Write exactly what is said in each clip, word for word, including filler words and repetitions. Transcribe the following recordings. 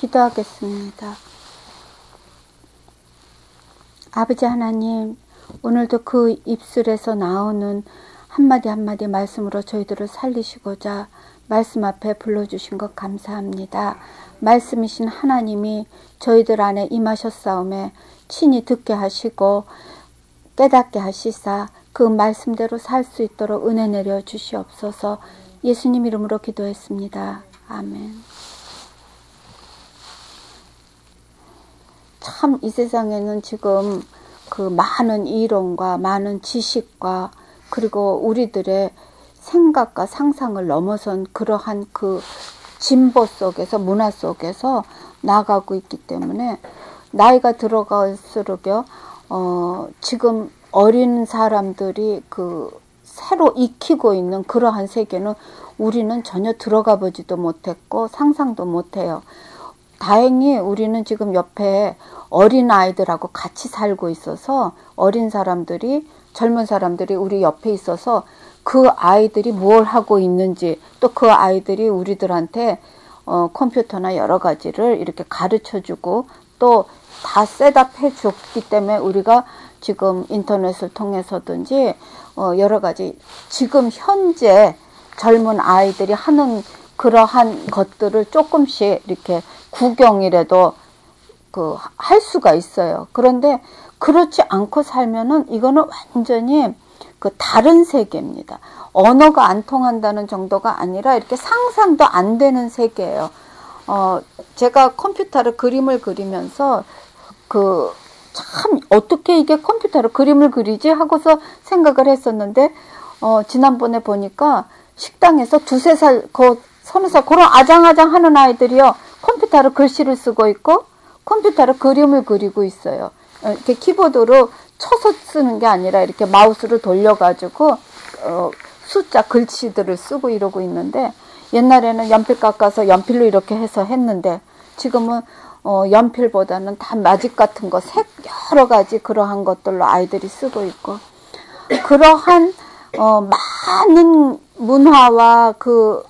기도하겠습니다. 아버지 하나님, 오늘도 그 입술에서 나오는 한마디 한마디 말씀으로 저희들을 살리시고자 말씀 앞에 불러주신 것 감사합니다. 말씀이신 하나님이 저희들 안에 임하셨사오매 친히 듣게 하시고 깨닫게 하시사 그 말씀대로 살 수 있도록 은혜 내려 주시옵소서. 예수님 이름으로 기도했습니다. 아멘. 참 이 세상에는 지금 그 많은 이론과 많은 지식과 그리고 우리들의 생각과 상상을 넘어선 그러한 그 진보 속에서 문화 속에서 나가고 있기 때문에 나이가 들어갈수록요 어 지금 어린 사람들이 그 새로 익히고 있는 그러한 세계는 우리는 전혀 들어가 보지도 못했고 상상도 못해요. 다행히 우리는 지금 옆에 어린 아이들하고 같이 살고 있어서 어린 사람들이 젊은 사람들이 우리 옆에 있어서 그 아이들이 뭘 하고 있는지 또 그 아이들이 우리들한테 어, 컴퓨터나 여러 가지를 이렇게 가르쳐주고 또 다 셋업해 줬기 때문에 우리가 지금 인터넷을 통해서든지 어, 여러 가지 지금 현재 젊은 아이들이 하는 그러한 것들을 조금씩 이렇게 구경이라도 그 할 수가 있어요. 그런데 그렇지 않고 살면은 이거는 완전히 그 다른 세계입니다. 언어가 안 통한다는 정도가 아니라 이렇게 상상도 안 되는 세계예요. 어, 제가 컴퓨터로 그림을 그리면서 그 참 어떻게 이게 컴퓨터로 그림을 그리지 하고서 생각을 했었는데 어, 지난번에 보니까 식당에서 두세 살, 그 서너 살 그런 아장아장 하는 아이들이요 컴퓨터로 글씨를 쓰고 있고 컴퓨터로 그림을 그리고 있어요. 이렇게 키보드로 쳐서 쓰는 게 아니라 이렇게 마우스를 돌려가지고 어, 숫자 글씨들을 쓰고 이러고 있는데 옛날에는 연필 깎아서 연필로 이렇게 해서 했는데 지금은 어, 연필보다는 다 마직 같은 거 색 여러 가지 그러한 것들로 아이들이 쓰고 있고 그러한 어, 많은 문화와 그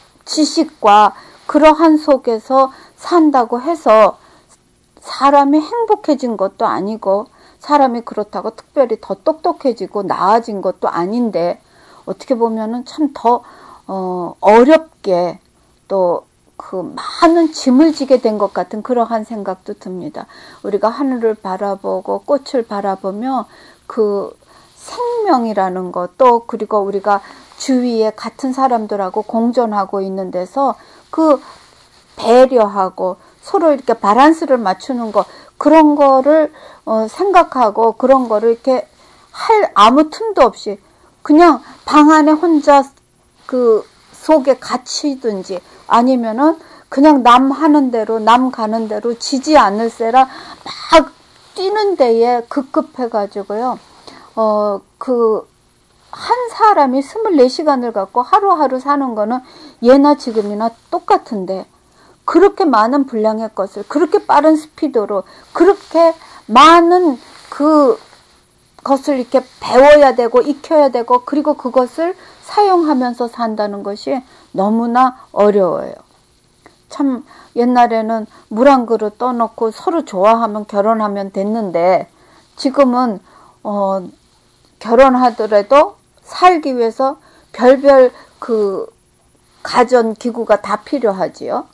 지식과 그러한 속에서 산다고 해서 사람이 행복해진 것도 아니고 사람이 그렇다고 특별히 더 똑똑해지고 나아진 것도 아닌데 어떻게 보면은 참 더 어, 어렵게 또 그 많은 짐을 지게 된 것 같은 그러한 생각도 듭니다. 우리가 하늘을 바라보고 꽃을 바라보며 그 생명이라는 것 또 그리고 우리가 주위에 같은 사람들하고 공존하고 있는 데서 그 배려하고 서로 이렇게 밸런스를 맞추는 거 그런 거를 어, 생각하고 그런 거를 이렇게 할 아무 틈도 없이 그냥 방 안에 혼자 그 속에 갇히든지 아니면은 그냥 남 하는 대로 남 가는 대로 지지 않을세라 막 뛰는 데에 급급해 가지고요. 어, 그 한 사람이 스물네 시간을 갖고 하루하루 사는 거는 예나 지금이나 똑같은데 그렇게 많은 분량의 것을 그렇게 빠른 스피드로 그렇게 많은 그 것을 이렇게 배워야 되고 익혀야 되고 그리고 그것을 사용하면서 산다는 것이 너무나 어려워요. 참 옛날에는 물 한 그릇 떠놓고 서로 좋아하면 결혼하면 됐는데 지금은 어, 결혼하더라도 살기 위해서 별별 그 가전 기구가 다 필요하지요.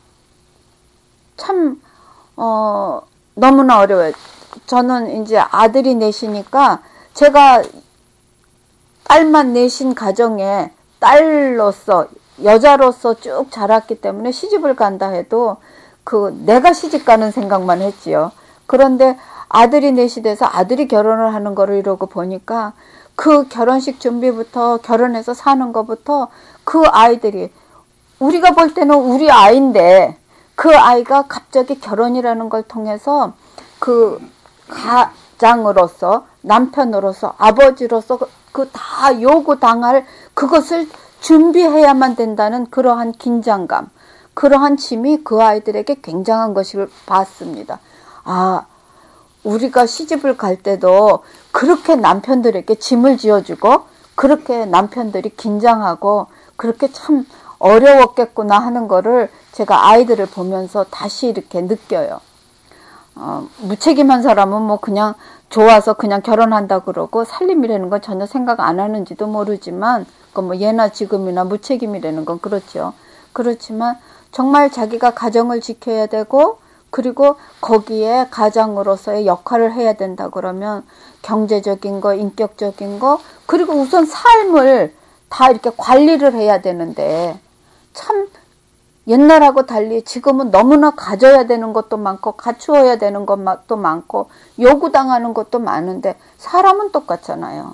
참 어, 너무나 어려워요. 저는 이제 아들이 넷이니까 제가 딸만 넷인 가정에 딸로서 여자로서 쭉 자랐기 때문에 시집을 간다 해도 그 내가 시집 가는 생각만 했지요. 그런데 아들이 넷이 돼서 아들이 결혼을 하는 거를 이러고 보니까 그 결혼식 준비부터 결혼해서 사는 것부터 그 아이들이 우리가 볼 때는 우리 아이인데 그 아이가 갑자기 결혼이라는 걸 통해서 그 가장으로서 남편으로서 아버지로서 그 다 요구당할 그것을 준비해야만 된다는 그러한 긴장감 그러한 짐이 그 아이들에게 굉장한 것을 봤습니다. 아 우리가 시집을 갈 때도 그렇게 남편들에게 짐을 지어주고 그렇게 남편들이 긴장하고 그렇게 참 어려웠겠구나 하는 거를 제가 아이들을 보면서 다시 이렇게 느껴요. 어, 무책임한 사람은 뭐 그냥 좋아서 그냥 결혼한다 그러고 살림이라는 건 전혀 생각 안 하는지도 모르지만, 그 뭐 예나 지금이나 무책임이라는 건 그렇죠. 그렇지만 정말 자기가 가정을 지켜야 되고, 그리고 거기에 가장으로서의 역할을 해야 된다 그러면 경제적인 거, 인격적인 거, 그리고 우선 삶을 다 이렇게 관리를 해야 되는데, 참 옛날하고 달리 지금은 너무나 가져야 되는 것도 많고 갖추어야 되는 것도 많고 요구당하는 것도 많은데 사람은 똑같잖아요.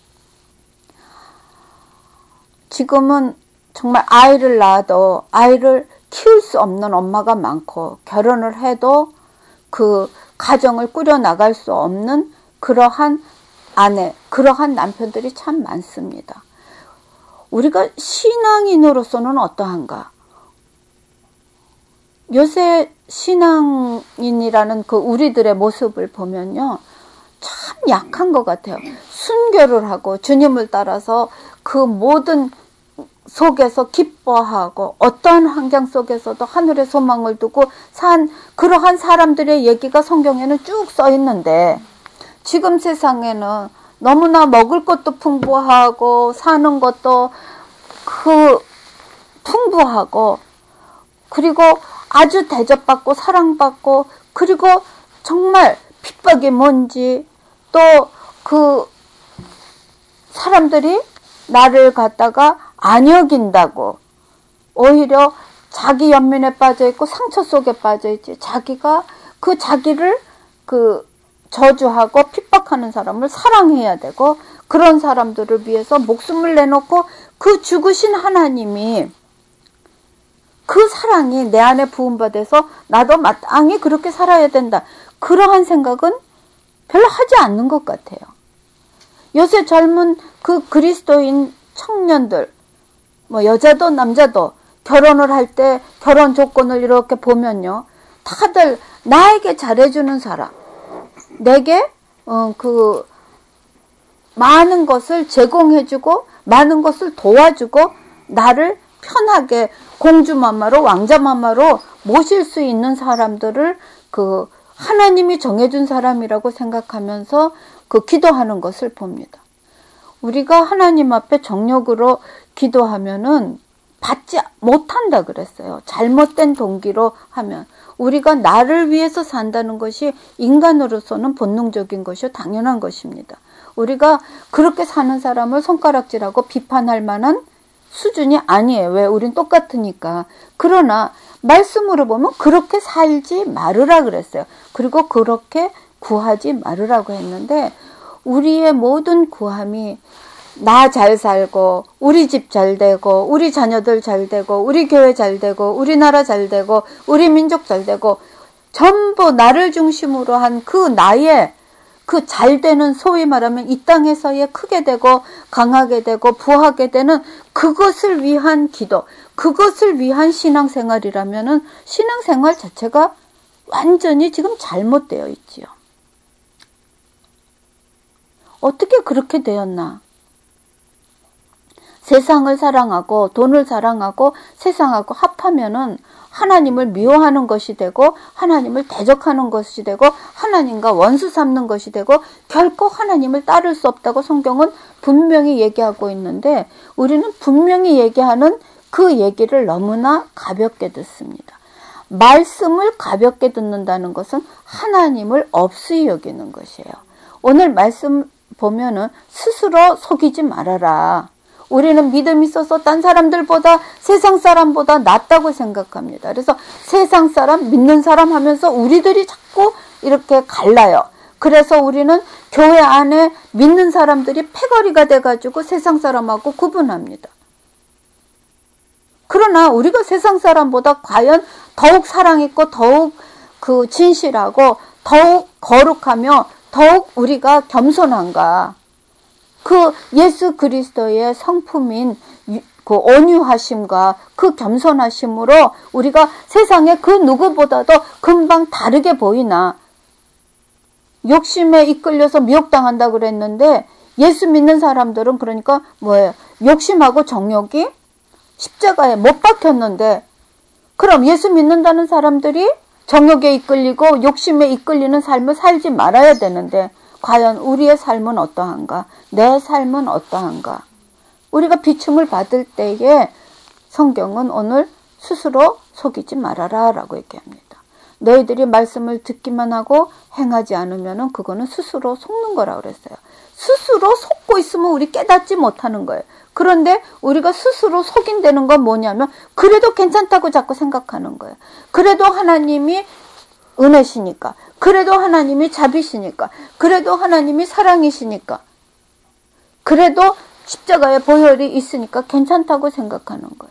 지금은 정말 아이를 낳아도 아이를 키울 수 없는 엄마가 많고, 결혼을 해도 그 가정을 꾸려나갈 수 없는 그러한 아내, 그러한 남편들이 참 많습니다. 우리가 신앙인으로서는 어떠한가? 요새 신앙인이라는 그 우리들의 모습을 보면요, 참 약한 것 같아요. 순교를 하고 주님을 따라서 그 모든 속에서 기뻐하고 어떠한 환경 속에서도 하늘의 소망을 두고 산 그러한 사람들의 얘기가 성경에는 쭉 써 있는데, 지금 세상에는 너무나 먹을 것도 풍부하고 사는 것도 그 풍부하고, 그리고 아주 대접받고 사랑받고, 그리고 정말 핍박이 뭔지, 또 그 사람들이 나를 갖다가 안 여긴다고 오히려 자기 연민에 빠져있고 상처 속에 빠져있지, 자기가 그 자기를 그 저주하고 핍박하는 사람을 사랑해야 되고, 그런 사람들을 위해서 목숨을 내놓고 그 죽으신 하나님이 그 사랑이 내 안에 부음받아서 나도 마땅히 그렇게 살아야 된다, 그러한 생각은 별로 하지 않는 것 같아요. 요새 젊은 그 그리스도인 청년들, 뭐 여자도 남자도 결혼을 할 때 결혼 조건을 이렇게 보면요, 다들 나에게 잘해주는 사람, 내게 어, 그 많은 것을 제공해주고 많은 것을 도와주고 나를 편하게 공주마마로 왕자마마로 모실 수 있는 사람들을 그 하나님이 정해준 사람이라고 생각하면서 그 기도하는 것을 봅니다. 우리가 하나님 앞에 정욕으로 기도하면은 받지 못한다 그랬어요. 잘못된 동기로 하면. 우리가 나를 위해서 산다는 것이 인간으로서는 본능적인 것이요, 당연한 것입니다. 우리가 그렇게 사는 사람을 손가락질하고 비판할 만한 수준이 아니에요. 왜? 우린 똑같으니까. 그러나 말씀으로 보면 그렇게 살지 말으라 그랬어요. 그리고 그렇게 구하지 말으라고 했는데, 우리의 모든 구함이 나 잘 살고 우리 집 잘 되고 우리 자녀들 잘 되고 우리 교회 잘 되고 우리나라 잘 되고 우리 민족 잘 되고, 전부 나를 중심으로 한 그 나의 그 잘 되는, 소위 말하면 이 땅에서의 크게 되고 강하게 되고 부하게 되는 그것을 위한 기도, 그것을 위한 신앙생활이라면은 신앙생활 자체가 완전히 지금 잘못되어 있지요. 어떻게 그렇게 되었나? 세상을 사랑하고 돈을 사랑하고 세상하고 합하면은 하나님을 미워하는 것이 되고 하나님을 대적하는 것이 되고 하나님과 원수 삼는 것이 되고 결코 하나님을 따를 수 없다고 성경은 분명히 얘기하고 있는데, 우리는 분명히 얘기하는 그 얘기를 너무나 가볍게 듣습니다. 말씀을 가볍게 듣는다는 것은 하나님을 없이 여기는 것이에요. 오늘 말씀 보면은 스스로 속이지 말아라. 우리는 믿음 있어서 딴 사람들보다 세상 사람보다 낫다고 생각합니다. 그래서 세상 사람, 믿는 사람 하면서 우리들이 자꾸 이렇게 갈라요. 그래서 우리는 교회 안에 믿는 사람들이 패거리가 돼가지고 세상 사람하고 구분합니다. 그러나 우리가 세상 사람보다 과연 더욱 사랑있고 더욱 그 진실하고 더욱 거룩하며 더욱 우리가 겸손한가? 그 예수 그리스도의 성품인 그 온유하심과 그 겸손하심으로 우리가 세상에 그 누구보다도 금방 다르게 보이나? 욕심에 이끌려서 미혹당한다 그랬는데, 예수 믿는 사람들은 그러니까 뭐예요? 욕심하고 정욕이 십자가에 못 박혔는데 그럼 예수 믿는다는 사람들이 정욕에 이끌리고 욕심에 이끌리는 삶을 살지 말아야 되는데 과연 우리의 삶은 어떠한가? 내 삶은 어떠한가? 우리가 비춤을 받을 때에 성경은 오늘 스스로 속이지 말아라 라고 얘기합니다. 너희들이 말씀을 듣기만 하고 행하지 않으면 그거는 스스로 속는 거라고 그랬어요. 스스로 속고 있으면 우리 깨닫지 못하는 거예요. 그런데 우리가 스스로 속인다는 건 뭐냐면 그래도 괜찮다고 자꾸 생각하는 거예요. 그래도 하나님이 은혜시니까, 그래도 하나님이 자비시니까, 그래도 하나님이 사랑이시니까, 그래도 십자가에 보혈이 있으니까 괜찮다고 생각하는 거예요.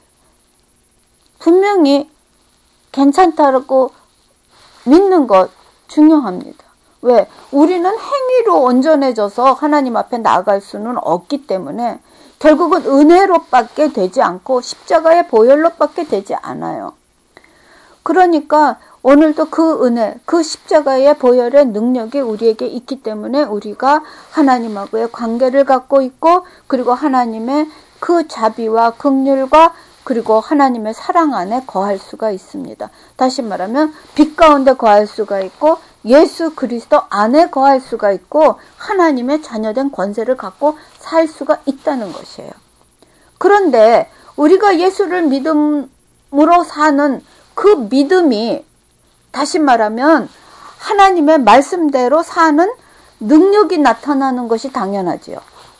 분명히 괜찮다고 믿는 것 중요합니다. 왜? 우리는 행위로 온전해져서 하나님 앞에 나아갈 수는 없기 때문에 결국은 은혜로밖에 되지 않고 십자가의 보혈로밖에 되지 않아요. 그러니까 오늘도 그 은혜, 그 십자가의 보혈의 능력이 우리에게 있기 때문에 우리가 하나님하고의 관계를 갖고 있고 그리고 하나님의 그 자비와 긍휼과 그리고 하나님의 사랑 안에 거할 수가 있습니다. 다시 말하면 빛 가운데 거할 수가 있고 예수 그리스도 안에 거할 수가 있고 하나님의 자녀된 권세를 갖고 살 수가 있다는 것이에요. 그런데 우리가 예수를 믿음으로 사는 그 믿음이 다시 말하면 하나님의 말씀대로 사는 능력이 나타나는 것이 당연하지요.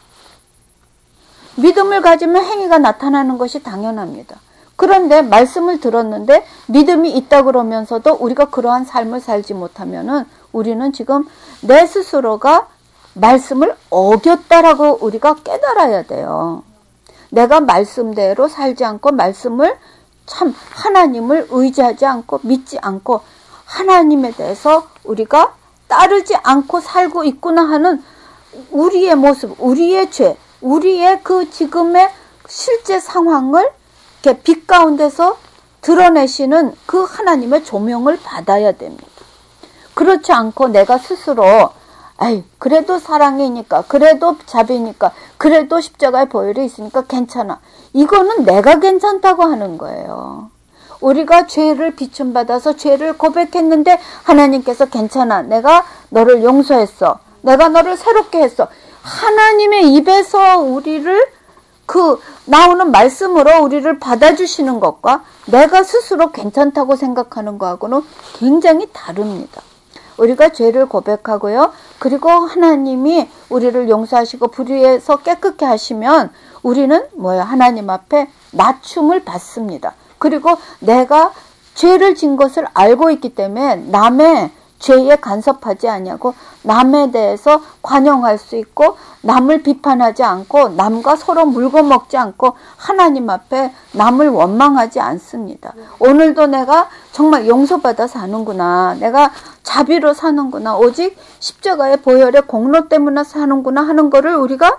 믿음을 가지면 행위가 나타나는 것이 당연합니다. 그런데 말씀을 들었는데 믿음이 있다 그러면서도 우리가 그러한 삶을 살지 못하면은 우리는 지금 내 스스로가 말씀을 어겼다라고 우리가 깨달아야 돼요. 내가 말씀대로 살지 않고 말씀을 참 하나님을 의지하지 않고 믿지 않고 하나님에 대해서 우리가 따르지 않고 살고 있구나 하는 우리의 모습, 우리의 죄, 우리의 그 지금의 실제 상황을 이렇게 빛 가운데서 드러내시는 그 하나님의 조명을 받아야 됩니다. 그렇지 않고 내가 스스로 아이 그래도 사랑이니까 그래도 자비니까 그래도 십자가의 보혈이 있으니까 괜찮아. 이거는 내가 괜찮다고 하는 거예요. 우리가 죄를 비춤받아서 죄를 고백했는데 하나님께서 괜찮아. 내가 너를 용서했어. 내가 너를 새롭게 했어. 하나님의 입에서 우리를 그 나오는 말씀으로 우리를 받아주시는 것과 내가 스스로 괜찮다고 생각하는 것하고는 굉장히 다릅니다. 우리가 죄를 고백하고요. 그리고 하나님이 우리를 용서하시고 불의에서 깨끗게 하시면 우리는 뭐야? 하나님 앞에 낮춤을 받습니다. 그리고 내가 죄를 진 것을 알고 있기 때문에 남의 죄에 간섭하지 아니하고 남에 대해서 관용할 수 있고 남을 비판하지 않고 남과 서로 물고 먹지 않고 하나님 앞에 남을 원망하지 않습니다. 오늘도 내가 정말 용서받아 사는구나. 내가 자비로 사는구나. 오직 십자가의 보혈의 공로 때문에 사는구나 하는 거를 우리가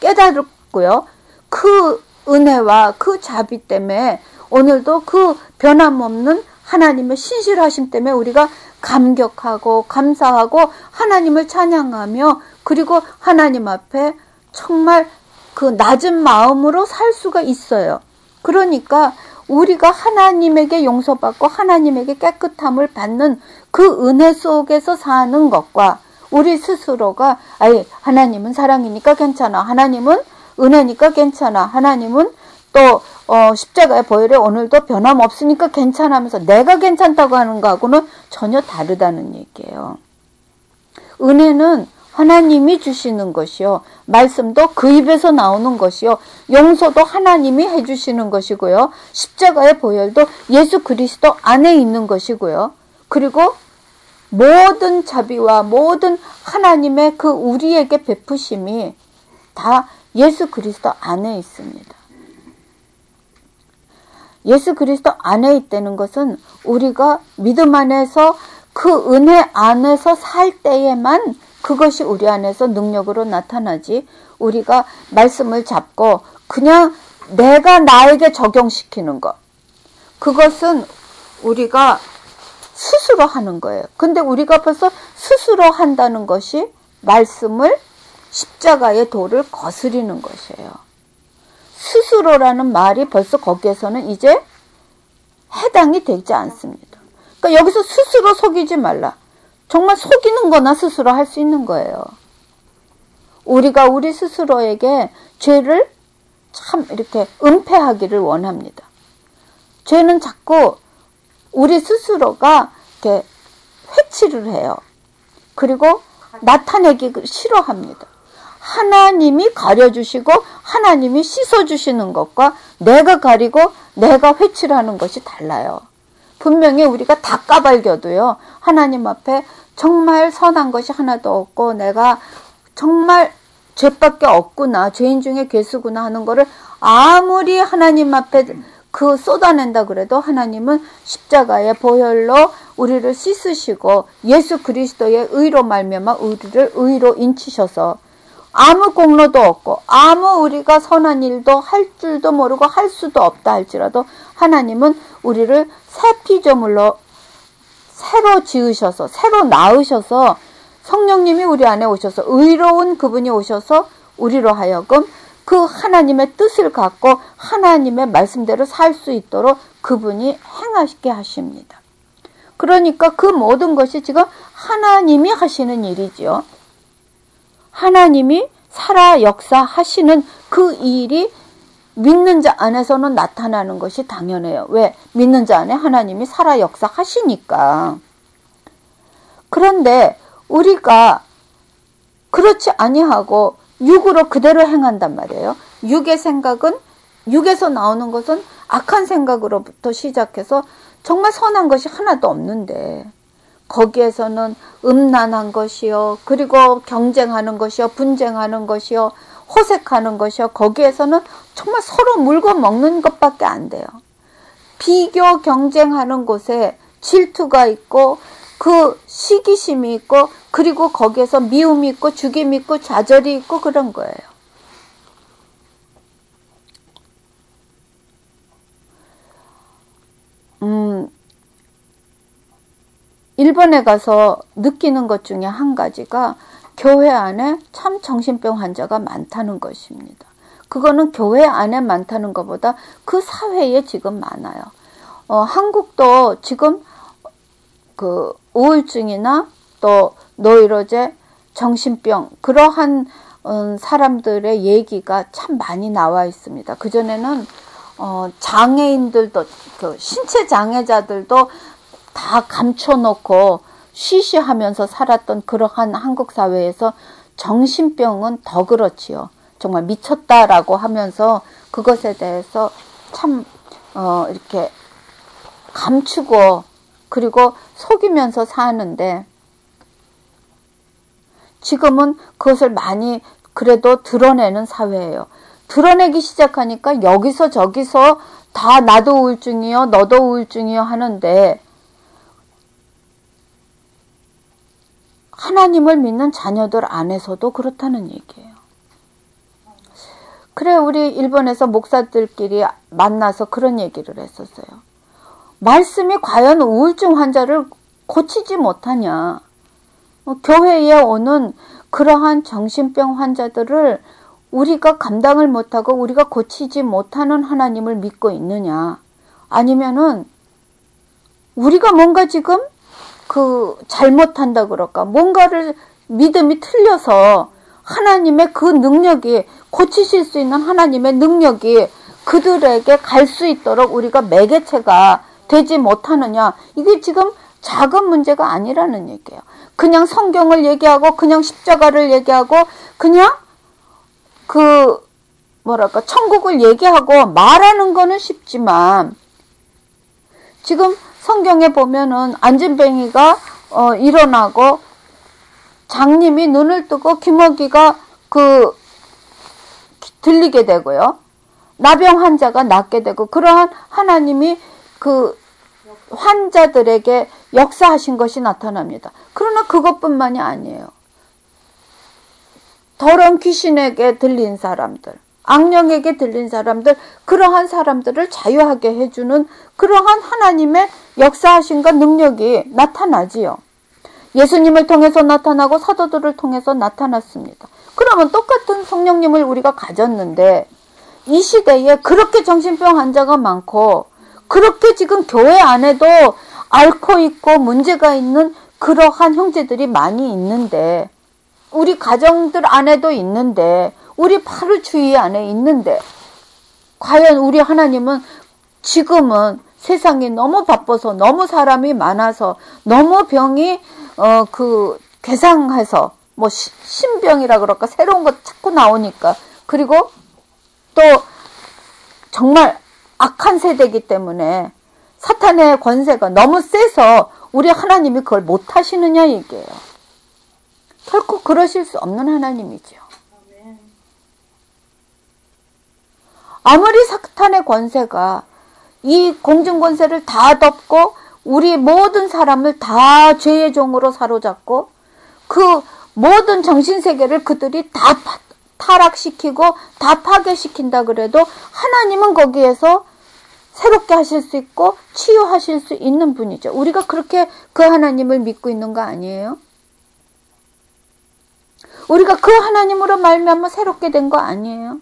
깨달았고요. 그 은혜와 그 자비 때문에 오늘도 그 변함없는 하나님의 신실하심 때문에 우리가 감격하고 감사하고 하나님을 찬양하며 그리고 하나님 앞에 정말 그 낮은 마음으로 살 수가 있어요. 그러니까 우리가 하나님에게 용서받고 하나님에게 깨끗함을 받는 그 은혜 속에서 사는 것과 우리 스스로가 아이 하나님은 사랑이니까 괜찮아. 하나님은 은혜니까 괜찮아. 하나님은 또 어, 십자가의 보혈에 오늘도 변함없으니까 괜찮아 하면서 내가 괜찮다고 하는 거하고는 전혀 다르다는 얘기예요. 은혜는 하나님이 주시는 것이요. 말씀도 그 입에서 나오는 것이요. 용서도 하나님이 해주시는 것이고요. 십자가의 보혈도 예수 그리스도 안에 있는 것이고요. 그리고 모든 자비와 모든 하나님의 그 우리에게 베푸심이 다 예수 그리스도 안에 있습니다. 예수 그리스도 안에 있다는 것은 우리가 믿음 안에서 그 은혜 안에서 살 때에만 그것이 우리 안에서 능력으로 나타나지 우리가 말씀을 잡고 그냥 내가 나에게 적용시키는 것 그것은 우리가 스스로 하는 거예요. 근데 우리가 벌써 스스로 한다는 것이 말씀을 십자가의 도를 거스리는 것이에요. 스스로라는 말이 벌써 거기에서는 이제 해당이 되지 않습니다. 그러니까 여기서 스스로 속이지 말라. 정말 속이는 거나 스스로 할 수 있는 거예요. 우리가 우리 스스로에게 죄를 참 이렇게 은폐하기를 원합니다. 죄는 자꾸 우리 스스로가 이렇게 회치를 해요. 그리고 나타내기 싫어합니다. 하나님이 가려주시고 하나님이 씻어주시는 것과 내가 가리고 내가 회치를 하는 것이 달라요. 분명히 우리가 다 까발겨도요. 하나님 앞에 정말 선한 것이 하나도 없고 내가 정말 죄밖에 없구나. 죄인 중에 괴수구나 하는 거를 아무리 하나님 앞에 그 쏟아낸다 그래도 하나님은 십자가의 보혈로 우리를 씻으시고 예수 그리스도의 의로 말미암아 우리를 의로 인치셔서 아무 공로도 없고 아무 우리가 선한 일도 할 줄도 모르고 할 수도 없다 할지라도 하나님은 우리를 새 피조물로 새로 지으셔서 새로 낳으셔서 성령님이 우리 안에 오셔서 의로운 그분이 오셔서 우리로 하여금 그 하나님의 뜻을 갖고 하나님의 말씀대로 살 수 있도록 그분이 행하게 하십니다. 그러니까 그 모든 것이 지금 하나님이 하시는 일이지요. 하나님이 살아 역사하시는 그 일이 믿는 자 안에서는 나타나는 것이 당연해요. 왜? 믿는 자 안에 하나님이 살아 역사하시니까. 그런데 우리가 그렇지 아니하고 육으로 그대로 행한단 말이에요. 육의 생각은, 육에서 나오는 것은 악한 생각으로부터 시작해서 정말 선한 것이 하나도 없는데 거기에서는 음란한 것이요, 그리고 경쟁하는 것이요, 분쟁하는 것이요, 호색하는 것이요, 거기에서는 정말 서로 물고 먹는 것밖에 안 돼요. 비교 경쟁하는 곳에 질투가 있고 그 시기심이 있고 그리고 거기에서 미움이 있고 죽임이 있고 좌절이 있고 그런 거예요. 음, 일본에 가서 느끼는 것 중에 한 가지가 교회 안에 참 정신병 환자가 많다는 것입니다. 그거는 교회 안에 많다는 것보다 그 사회에 지금 많아요. 어, 한국도 지금 그 우울증이나 또 노이로제, 정신병 그러한 음, 사람들의 얘기가 참 많이 나와 있습니다. 그전에는 어, 장애인들도 그 신체 장애자들도 다 감춰놓고 쉬쉬하면서 살았던 그러한 한국 사회에서 정신병은 더 그렇지요. 정말 미쳤다라고 하면서 그것에 대해서 참 어, 이렇게 감추고 그리고 속이면서 사는데 지금은 그것을 많이 그래도 드러내는 사회예요. 드러내기 시작하니까 여기서 저기서 다 나도 우울증이요, 너도 우울증이요 하는데 하나님을 믿는 자녀들 안에서도 그렇다는 얘기예요. 그래 우리 일본에서 목사들끼리 만나서 그런 얘기를 했었어요. 말씀이 과연 우울증 환자를 고치지 못하냐. 교회에 오는 그러한 정신병 환자들을 우리가 감당을 못하고 우리가 고치지 못하는 하나님을 믿고 있느냐. 아니면은 우리가 뭔가 지금 그 잘못한다 그럴까. 뭔가를 믿음이 틀려서 하나님의 그 능력이 고치실 수 있는 하나님의 능력이 그들에게 갈 수 있도록 우리가 매개체가 되지 못하느냐. 이게 지금 작은 문제가 아니라는 얘기예요. 그냥 성경을 얘기하고 그냥 십자가를 얘기하고 그냥 그 뭐랄까 천국을 얘기하고 말하는 거는 쉽지만 지금 성경에 보면은 안진뱅이가 어, 일어나고 장님이 눈을 뜨고 기머기가 그 들리게 되고요. 나병 환자가 낫게 되고 그러한 하나님이 그 환자들에게 역사하신 것이 나타납니다. 그러나 그것뿐만이 아니에요. 더러운 귀신에게 들린 사람들, 악령에게 들린 사람들, 그러한 사람들을 자유하게 해주는 그러한 하나님의 역사하신과 능력이 나타나지요. 예수님을 통해서 나타나고 사도들을 통해서 나타났습니다. 그러면 똑같은 성령님을 우리가 가졌는데 이 시대에 그렇게 정신병 환자가 많고 그렇게 지금 교회 안에도 앓고 있고 문제가 있는 그러한 형제들이 많이 있는데, 우리 가정들 안에도 있는데, 우리 바로 주위 안에 있는데, 과연 우리 하나님은 지금은 세상이 너무 바빠서, 너무 사람이 많아서, 너무 병이 어 그 괴상해서, 뭐 시, 신병이라 그럴까, 새로운 거 자꾸 나오니까, 그리고 또 정말 악한 세대이기 때문에 사탄의 권세가 너무 세서 우리 하나님이 그걸 못 하시느냐 얘기예요. 결코 그러실 수 없는 하나님이죠. 아무리 사탄의 권세가 이 공중 권세를 다 덮고 우리 모든 사람을 다 죄의 종으로 사로잡고 그 모든 정신세계를 그들이 다 타락시키고 다 파괴시킨다 그래도 하나님은 거기에서 새롭게 하실 수 있고 치유하실 수 있는 분이죠. 우리가 그렇게 그 하나님을 믿고 있는 거 아니에요? 우리가 그 하나님으로 말미암아 새롭게 된 거 아니에요?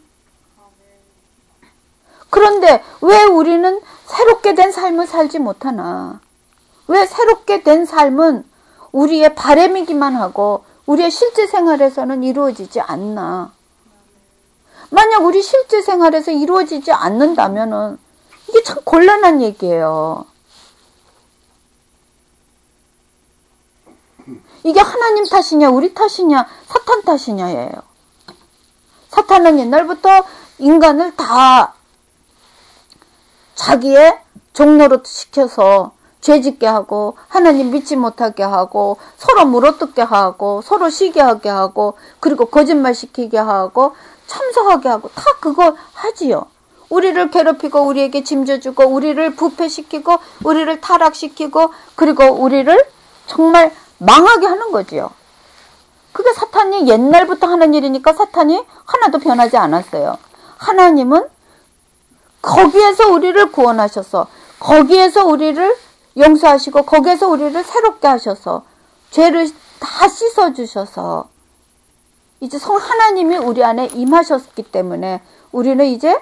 그런데 왜 우리는 새롭게 된 삶을 살지 못하나? 왜 새롭게 된 삶은 우리의 바람이기만 하고 우리의 실제 생활에서는 이루어지지 않나? 만약 우리 실제 생활에서 이루어지지 않는다면은 이게 참 곤란한 얘기예요. 이게 하나님 탓이냐 우리 탓이냐 사탄 탓이냐예요. 사탄은 옛날부터 인간을 다 자기의 종로로 시켜서 죄짓게 하고 하나님 믿지 못하게 하고 서로 물어뜯게 하고 서로 시게 하게 하고 그리고 거짓말 시키게 하고 참소하게 하고 다 그거 하지요. 우리를 괴롭히고 우리에게 짐져주고 우리를 부패시키고 우리를 타락시키고 그리고 우리를 정말 망하게 하는 거지요. 그게 사탄이 옛날부터 하는 일이니까 사탄이 하나도 변하지 않았어요. 하나님은 거기에서 우리를 구원하셔서 거기에서 우리를 용서하시고 거기에서 우리를 새롭게 하셔서 죄를 다 씻어주셔서 이제 성 하나님이 우리 안에 임하셨기 때문에 우리는 이제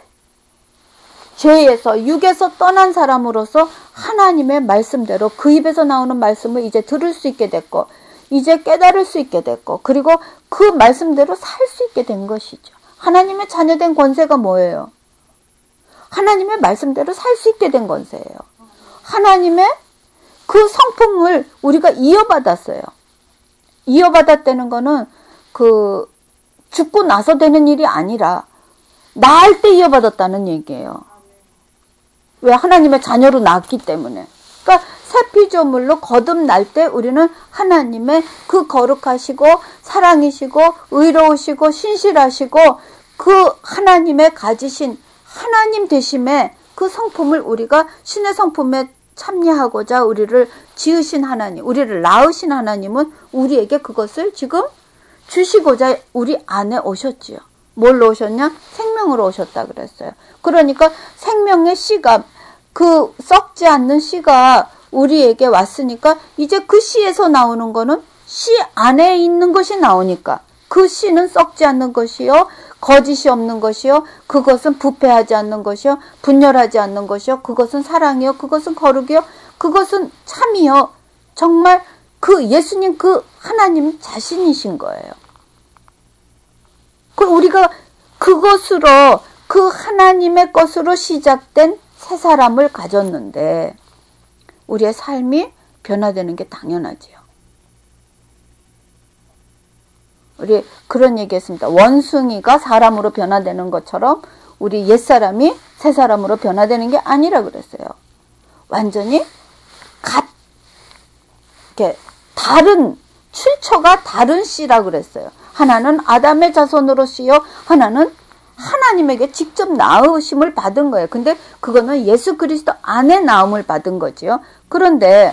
죄에서 육에서 떠난 사람으로서 하나님의 말씀대로 그 입에서 나오는 말씀을 이제 들을 수 있게 됐고 이제 깨달을 수 있게 됐고 그리고 그 말씀대로 살 수 있게 된 것이죠. 하나님의 자녀된 권세가 뭐예요? 하나님의 말씀대로 살 수 있게 된 권세예요. 하나님의 그 성품을 우리가 이어받았어요. 이어받았다는 거는 그 죽고 나서 되는 일이 아니라 낳을 때 이어받았다는 얘기예요. 왜? 하나님의 자녀로 낳았기 때문에. 그러니까 새 피조물로 거듭날 때 우리는 하나님의 그 거룩하시고 사랑이시고 의로우시고 신실하시고 그 하나님의 가지신 하나님 되심의 그 성품을 우리가 신의 성품에 참여하고자 우리를 지으신 하나님, 우리를 낳으신 하나님은 우리에게 그것을 지금 주시고자 우리 안에 오셨지요. 뭘로 오셨냐? 생명으로 오셨다 그랬어요. 그러니까 생명의 씨가, 그 썩지 않는 씨가 우리에게 왔으니까 이제 그 씨에서 나오는 거는 씨 안에 있는 것이 나오니까 그 씨는 썩지 않는 것이요, 거짓이 없는 것이요, 그것은 부패하지 않는 것이요, 분열하지 않는 것이요, 그것은 사랑이요, 그것은 거룩이요, 그것은 참이요. 정말 그 예수님 그 하나님 자신이신 거예요. 그 우리가 그것으로 그 하나님의 것으로 시작된 새 사람을 가졌는데 우리의 삶이 변화되는 게 당연하지요. 우리 그런 얘기했습니다. 원숭이가 사람으로 변화되는 것처럼 우리 옛사람이 새 사람으로 변화되는 게 아니라 그랬어요. 완전히 갓, 이렇게 다른, 출처가 다른 씨라 그랬어요. 하나는 아담의 자손으로 씨요, 하나는 하나님에게 직접 낳으심을 받은 거예요. 근데 그거는 예수 그리스도 안에 낳음을 받은 거지요. 그런데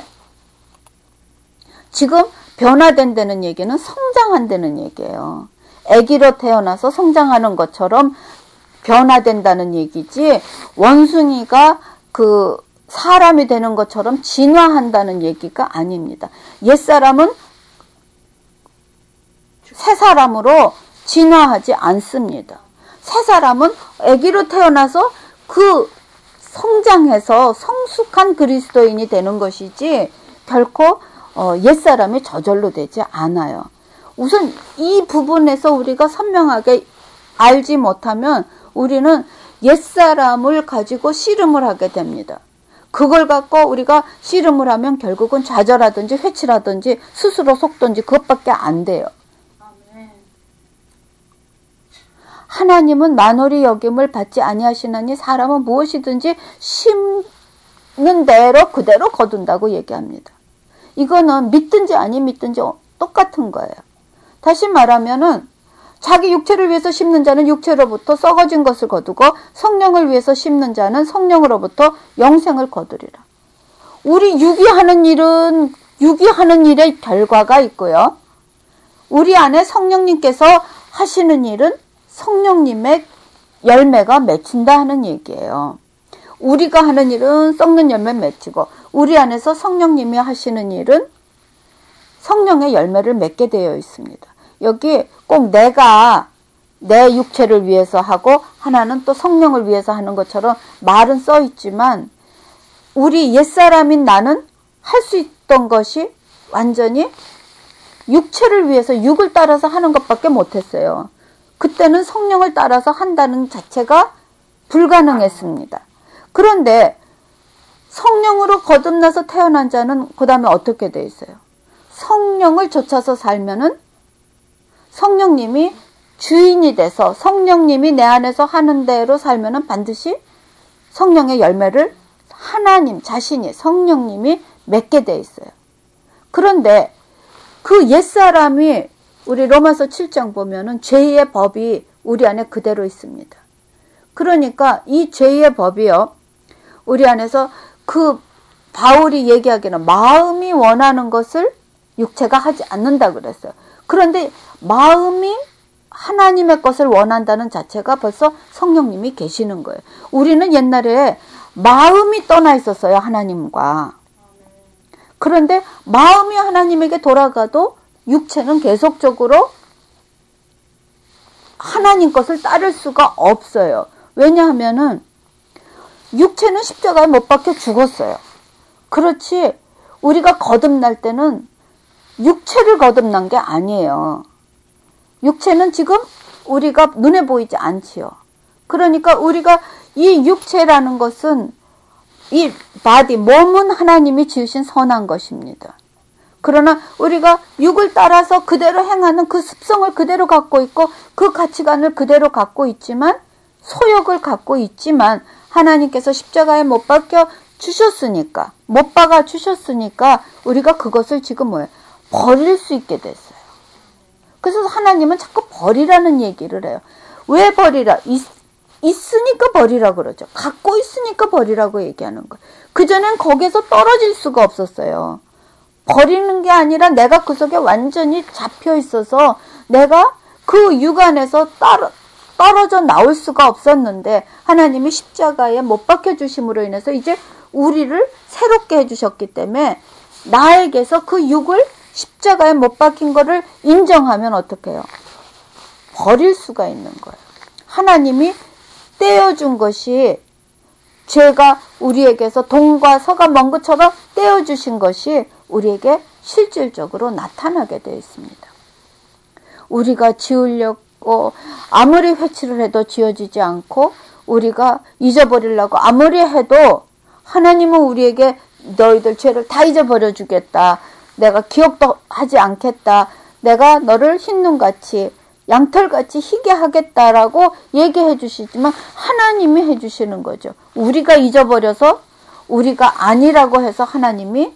지금 변화된다는 얘기는 성장한다는 얘기예요. 아기로 태어나서 성장하는 것처럼 변화된다는 얘기지, 원숭이가 그 사람이 되는 것처럼 진화한다는 얘기가 아닙니다. 옛사람은 새 사람으로 진화하지 않습니다. 새 사람은 아기로 태어나서 그 성장해서 성숙한 그리스도인이 되는 것이지 결코 어, 옛사람이 저절로 되지 않아요. 우선 이 부분에서 우리가 선명하게 알지 못하면 우리는 옛사람을 가지고 씨름을 하게 됩니다. 그걸 갖고 우리가 씨름을 하면 결국은 좌절하든지 회칠하든지 스스로 속든지 그것밖에 안 돼요. 하나님은 만홀히 여김을 받지 아니하시나니 사람은 무엇이든지 심는 대로 그대로 거둔다고 얘기합니다. 이거는 믿든지 아니 믿든지 똑같은 거예요. 다시 말하면은 자기 육체를 위해서 심는 자는 육체로부터 썩어진 것을 거두고 성령을 위해서 심는 자는 성령으로부터 영생을 거두리라. 우리 육이하는 일은 육이하는 일의 결과가 있고요. 우리 안에 성령님께서 하시는 일은 성령님의 열매가 맺힌다 하는 얘기예요. 우리가 하는 일은 썩는 열매 맺히고 우리 안에서 성령님이 하시는 일은 성령의 열매를 맺게 되어 있습니다. 여기 꼭 내가 내 육체를 위해서 하고 하나는 또 성령을 위해서 하는 것처럼 말은 써 있지만 우리 옛사람인 나는 할 수 있던 것이 완전히 육체를 위해서 육을 따라서 하는 것밖에 못했어요. 그때는 성령을 따라서 한다는 자체가 불가능했습니다. 그런데 성령으로 거듭나서 태어난 자는 그 다음에 어떻게 돼 있어요? 성령을 좇아서 살면은 성령님이 주인이 돼서 성령님이 내 안에서 하는 대로 살면은 반드시 성령의 열매를 하나님 자신이 성령님이 맺게 돼 있어요. 그런데 그 옛사람이 우리 로마서 칠 장 보면은 죄의 법이 우리 안에 그대로 있습니다. 그러니까 이 죄의 법이요. 우리 안에서 그 바울이 얘기하기는 마음이 원하는 것을 육체가 하지 않는다 그랬어요. 그런데 마음이 하나님의 것을 원한다는 자체가 벌써 성령님이 계시는 거예요. 우리는 옛날에 마음이 떠나 있었어요. 하나님과. 그런데 마음이 하나님에게 돌아가도 육체는 계속적으로 하나님 것을 따를 수가 없어요. 왜냐하면은 육체는 십자가에 못 박혀 죽었어요. 그렇지 우리가 거듭날 때는 육체를 거듭난 게 아니에요. 육체는 지금 우리가 눈에 보이지 않지요. 그러니까 우리가 이 육체라는 것은 이 바디, 몸은 하나님이 지으신 선한 것입니다. 그러나 우리가 육을 따라서 그대로 행하는 그 습성을 그대로 갖고 있고 그 가치관을 그대로 갖고 있지만 소욕을 갖고 있지만 하나님께서 십자가에 못 박혀 주셨으니까 못 박아 주셨으니까 우리가 그것을 지금 뭐예요? 버릴 수 있게 됐어요. 그래서 하나님은 자꾸 버리라는 얘기를 해요. 왜 버리라? 있, 있으니까 버리라 그러죠. 갖고 있으니까 버리라고 얘기하는 거예요. 그전엔 거기서 떨어질 수가 없었어요. 버리는 게 아니라 내가 그 속에 완전히 잡혀 있어서 내가 그 육안에서 따로 떨어져 나올 수가 없었는데 하나님이 십자가에 못 박혀 주심으로 인해서 이제 우리를 새롭게 해주셨기 때문에 나에게서 그 육을 십자가에 못 박힌 거를 인정하면 어떻게 해요? 버릴 수가 있는 거예요. 하나님이 떼어준 것이 죄가 우리에게서 동과 서가 먼 것처럼 떼어주신 것이 우리에게 실질적으로 나타나게 되어 있습니다. 우리가 지으려고 아무리 회치를 해도 지어지지 않고 우리가 잊어버리려고 아무리 해도 하나님은 우리에게 너희들 죄를 다 잊어버려 주겠다. 내가 기억도 하지 않겠다. 내가 너를 흰눈같이 양털같이 희게 하겠다라고 얘기해 주시지만 하나님이 해 주시는 거죠. 우리가 잊어버려서 우리가 아니라고 해서 하나님이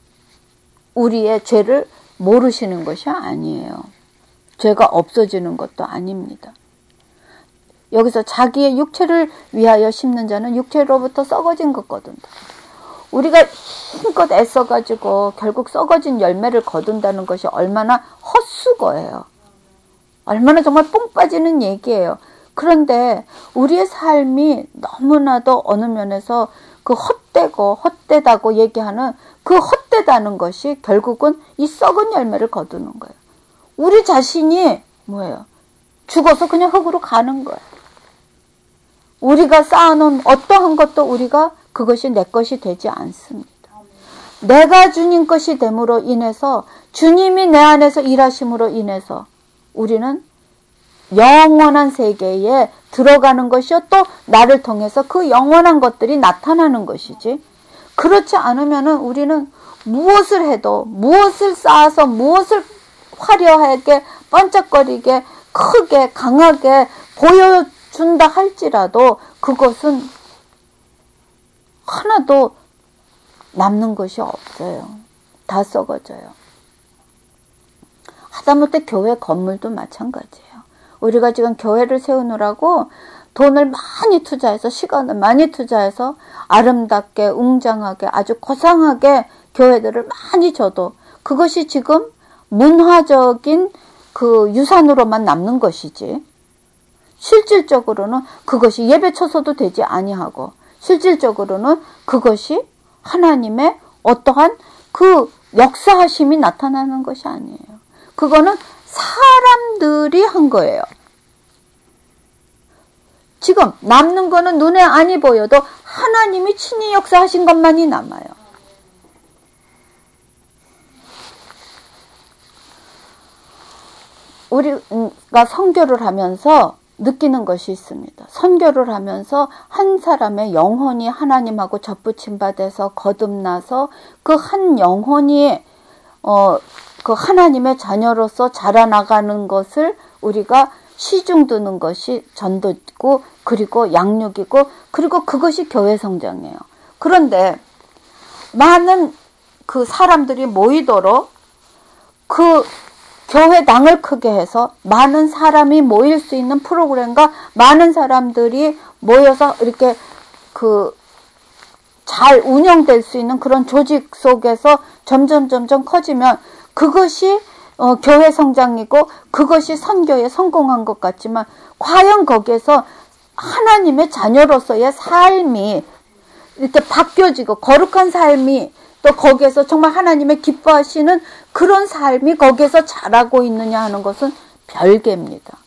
우리의 죄를 모르시는 것이 아니에요. 죄가 없어지는 것도 아닙니다. 여기서 자기의 육체를 위하여 심는 자는 육체로부터 썩어진 것 거둔다. 우리가 힘껏 애써가지고 결국 썩어진 열매를 거둔다는 것이 얼마나 헛수고예요. 얼마나 정말 뽕 빠지는 얘기예요. 그런데 우리의 삶이 너무나도 어느 면에서 그 헛되고 헛되다고 얘기하는 그 헛되다는 것이 결국은 이 썩은 열매를 거두는 거예요. 우리 자신이 뭐예요? 죽어서 그냥 흙으로 가는 거예요. 우리가 쌓아놓은 어떠한 것도 우리가 그것이 내 것이 되지 않습니다. 내가 주님 것이 됨으로 인해서 주님이 내 안에서 일하심으로 인해서 우리는 영원한 세계에 들어가는 것이요, 또 나를 통해서 그 영원한 것들이 나타나는 것이지. 그렇지 않으면은 우리는 무엇을 해도, 무엇을 쌓아서, 무엇을 화려하게 번쩍거리게 크게 강하게 보여준다 할지라도 그것은 하나도 남는 것이 없어요. 다 썩어져요. 하다못해 교회 건물도 마찬가지예요. 우리가 지금 교회를 세우느라고 돈을 많이 투자해서, 시간을 많이 투자해서 아름답게 웅장하게 아주 고상하게 교회들을 많이 줘도 그것이 지금 문화적인 그 유산으로만 남는 것이지, 실질적으로는 그것이 예배처소도 되지 아니하고, 실질적으로는 그것이 하나님의 어떠한 그 역사하심이 나타나는 것이 아니에요. 그거는 사람들이 한 거예요. 지금 남는 거는 눈에 아니 보여도 하나님이 친히 역사하신 것만이 남아요. 우리가 선교를 하면서 느끼는 것이 있습니다. 선교를 하면서 한 사람의 영혼이 하나님하고 접붙임 받아서 거듭나서 그 한 영혼이 어, 그 하나님의 자녀로서 자라나가는 것을 우리가 시중 두는 것이 전도이고, 그리고 양육이고, 그리고 그것이 교회 성장이에요. 그런데 많은 그 사람들이 모이도록 그 교회당을 크게 해서 많은 사람이 모일 수 있는 프로그램과 많은 사람들이 모여서 이렇게 그 잘 운영될 수 있는 그런 조직 속에서 점점 점점 커지면 그것이 어, 교회 성장이고 그것이 선교에 성공한 것 같지만, 과연 거기에서 하나님의 자녀로서의 삶이 이렇게 바뀌어지고 거룩한 삶이, 또 거기에서 정말 하나님의 기뻐하시는 그런 삶이 거기에서 자라고 있느냐 하는 것은 별개입니다.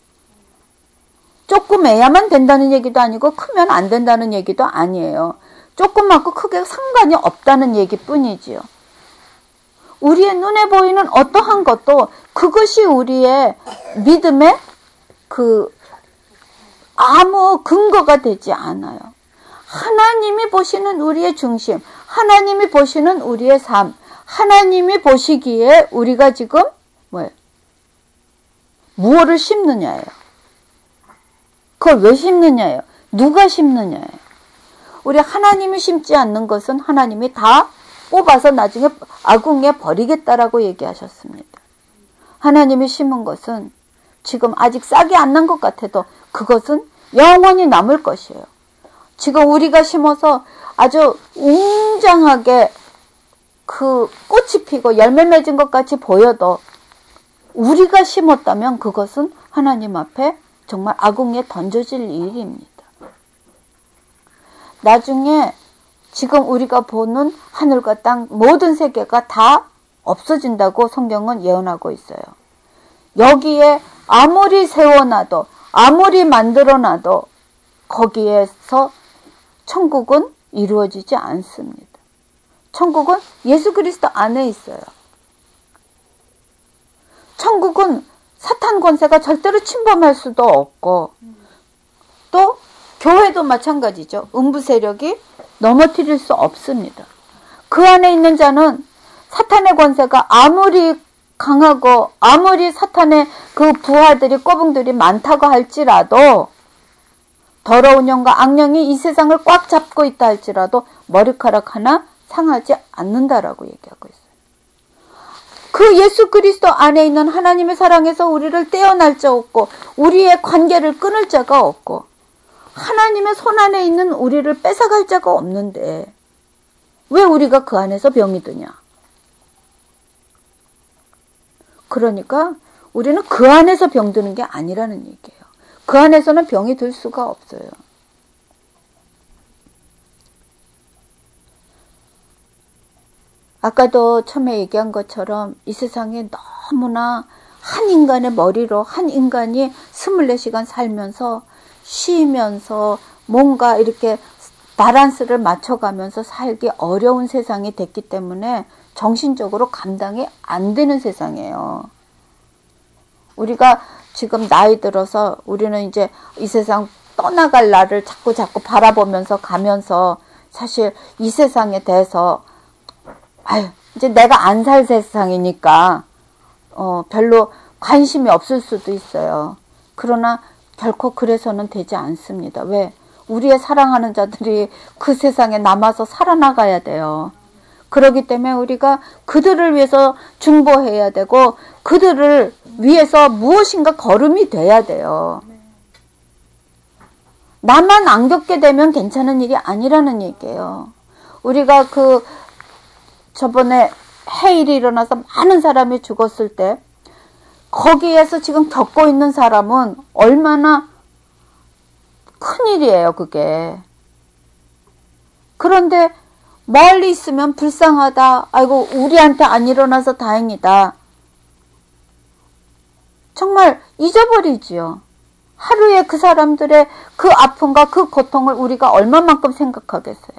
조금 해야만 된다는 얘기도 아니고 크면 안 된다는 얘기도 아니에요. 조금 많고 크게 상관이 없다는 얘기뿐이지요. 우리의 눈에 보이는 어떠한 것도 그것이 우리의 믿음의 그 아무 근거가 되지 않아요. 하나님이 보시는 우리의 중심, 하나님이 보시는 우리의 삶, 하나님이 보시기에 우리가 지금 뭐예요? 무엇을 심느냐예요. 그걸 왜 심느냐예요. 누가 심느냐예요. 우리 하나님이 심지 않는 것은 하나님이 다 뽑아서 나중에 아궁이에 버리겠다라고 얘기하셨습니다. 하나님이 심은 것은 지금 아직 싹이 안 난 것 같아도 그것은 영원히 남을 것이에요. 지금 우리가 심어서 아주 웅장하게 그 꽃이 피고 열매 맺은 것 같이 보여도 우리가 심었다면 그것은 하나님 앞에 정말 아궁이에 던져질 일입니다. 나중에 지금 우리가 보는 하늘과 땅 모든 세계가 다 없어진다고 성경은 예언하고 있어요. 여기에 아무리 세워놔도 아무리 만들어놔도 거기에서 천국은 이루어지지 않습니다. 천국은 예수 그리스도 안에 있어요. 천국은 사탄 권세가 절대로 침범할 수도 없고, 또 교회도 마찬가지죠. 음부 세력이 넘어뜨릴 수 없습니다. 그 안에 있는 자는 사탄의 권세가 아무리 강하고 아무리 사탄의 그 부하들이 꼬붕들이 많다고 할지라도, 더러운 영과 악령이 이 세상을 꽉 잡고 있다 할지라도 머리카락 하나 상하지 않는다라고 얘기하고 있어요. 그 예수 그리스도 안에 있는 하나님의 사랑에서 우리를 떼어날 자 없고 우리의 관계를 끊을 자가 없고 하나님의 손 안에 있는 우리를 뺏어갈 자가 없는데 왜 우리가 그 안에서 병이 드냐? 그러니까 우리는 그 안에서 병드는 게 아니라는 얘기예요. 그 안에서는 병이 들 수가 없어요. 아까도 처음에 얘기한 것처럼 이 세상에 너무나 한 인간의 머리로 한 인간이 스물네 시간 살면서 쉬면서 뭔가 이렇게 바란스를 맞춰가면서 살기 어려운 세상이 됐기 때문에 정신적으로 감당이 안 되는 세상이에요. 우리가 지금 나이 들어서 우리는 이제 이 세상 떠나갈 날을 자꾸 자꾸 바라보면서 가면서 사실 이 세상에 대해서 아유 이제 내가 안 살 세상이니까 어 별로 관심이 없을 수도 있어요. 그러나 결코 그래서는 되지 않습니다. 왜? 우리의 사랑하는 자들이 그 세상에 남아서 살아나가야 돼요. 그렇기 때문에 우리가 그들을 위해서 중보해야 되고 그들을 위해서 무엇인가 걸음이 돼야 돼요. 나만 안 겪게 되면 괜찮은 일이 아니라는 얘기예요. 우리가 그 저번에 해일이 일어나서 많은 사람이 죽었을 때 거기에서 지금 겪고 있는 사람은 얼마나 큰일이에요, 그게. 그런데 멀리 있으면 불쌍하다. 아이고, 우리한테 안 일어나서 다행이다. 정말 잊어버리지요. 하루에 그 사람들의 그 아픔과 그 고통을 우리가 얼마만큼 생각하겠어요.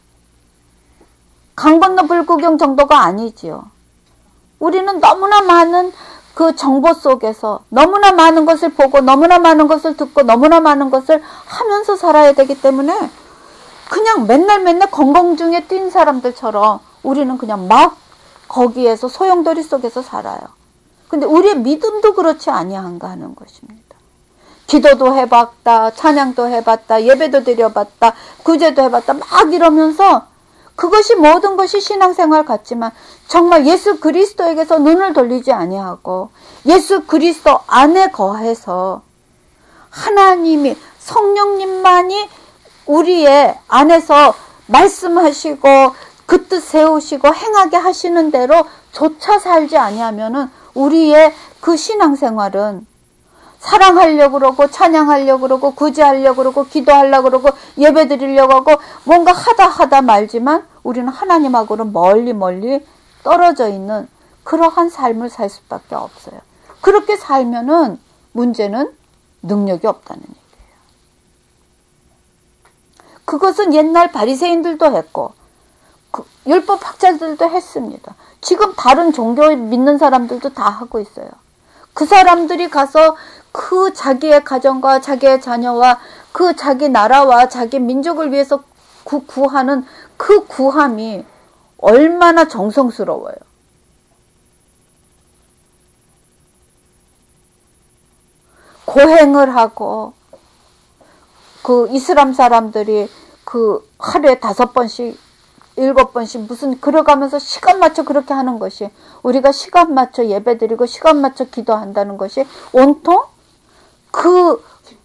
강 건너 불구경 정도가 아니지요. 우리는 너무나 많은 그 정보 속에서 너무나 많은 것을 보고 너무나 많은 것을 듣고 너무나 많은 것을 하면서 살아야 되기 때문에 그냥 맨날 맨날 건강 중에 뛴 사람들처럼 우리는 그냥 막 거기에서 소용돌이 속에서 살아요. 근데 우리의 믿음도 그렇지 아니한가 하는 것입니다. 기도도 해봤다, 찬양도 해봤다, 예배도 드려봤다, 구제도 해봤다 막 이러면서 그것이 모든 것이 신앙생활 같지만 정말 예수 그리스도에게서 눈을 돌리지 아니하고 예수 그리스도 안에 거해서 하나님이 성령님만이 우리의 안에서 말씀하시고 그 뜻 세우시고 행하게 하시는 대로 조차 살지 아니하면은 우리의 그 신앙생활은 사랑하려고 그러고 찬양하려고 그러고 구제하려고 그러고 기도하려고 그러고 예배 드리려고 하고 뭔가 하다 하다 말지만 우리는 하나님하고는 멀리 멀리 떨어져 있는 그러한 삶을 살 수밖에 없어요. 그렇게 살면은 문제는 능력이 없다는 얘기예요. 그것은 옛날 바리새인들도 했고 그 율법 학자들도 했습니다. 지금 다른 종교 믿는 사람들도 다 하고 있어요. 그 사람들이 가서 그 자기의 가정과 자기의 자녀와 그 자기 나라와 자기 민족을 위해서 구, 구하는 그 구함이 얼마나 정성스러워요. 고행을 하고 그 이슬람 사람들이 그 하루에 다섯 번씩 일곱 번씩 무슨 걸어가면서 시간 맞춰 그렇게 하는 것이 우리가 시간 맞춰 예배드리고 시간 맞춰 기도한다는 것이 온통 그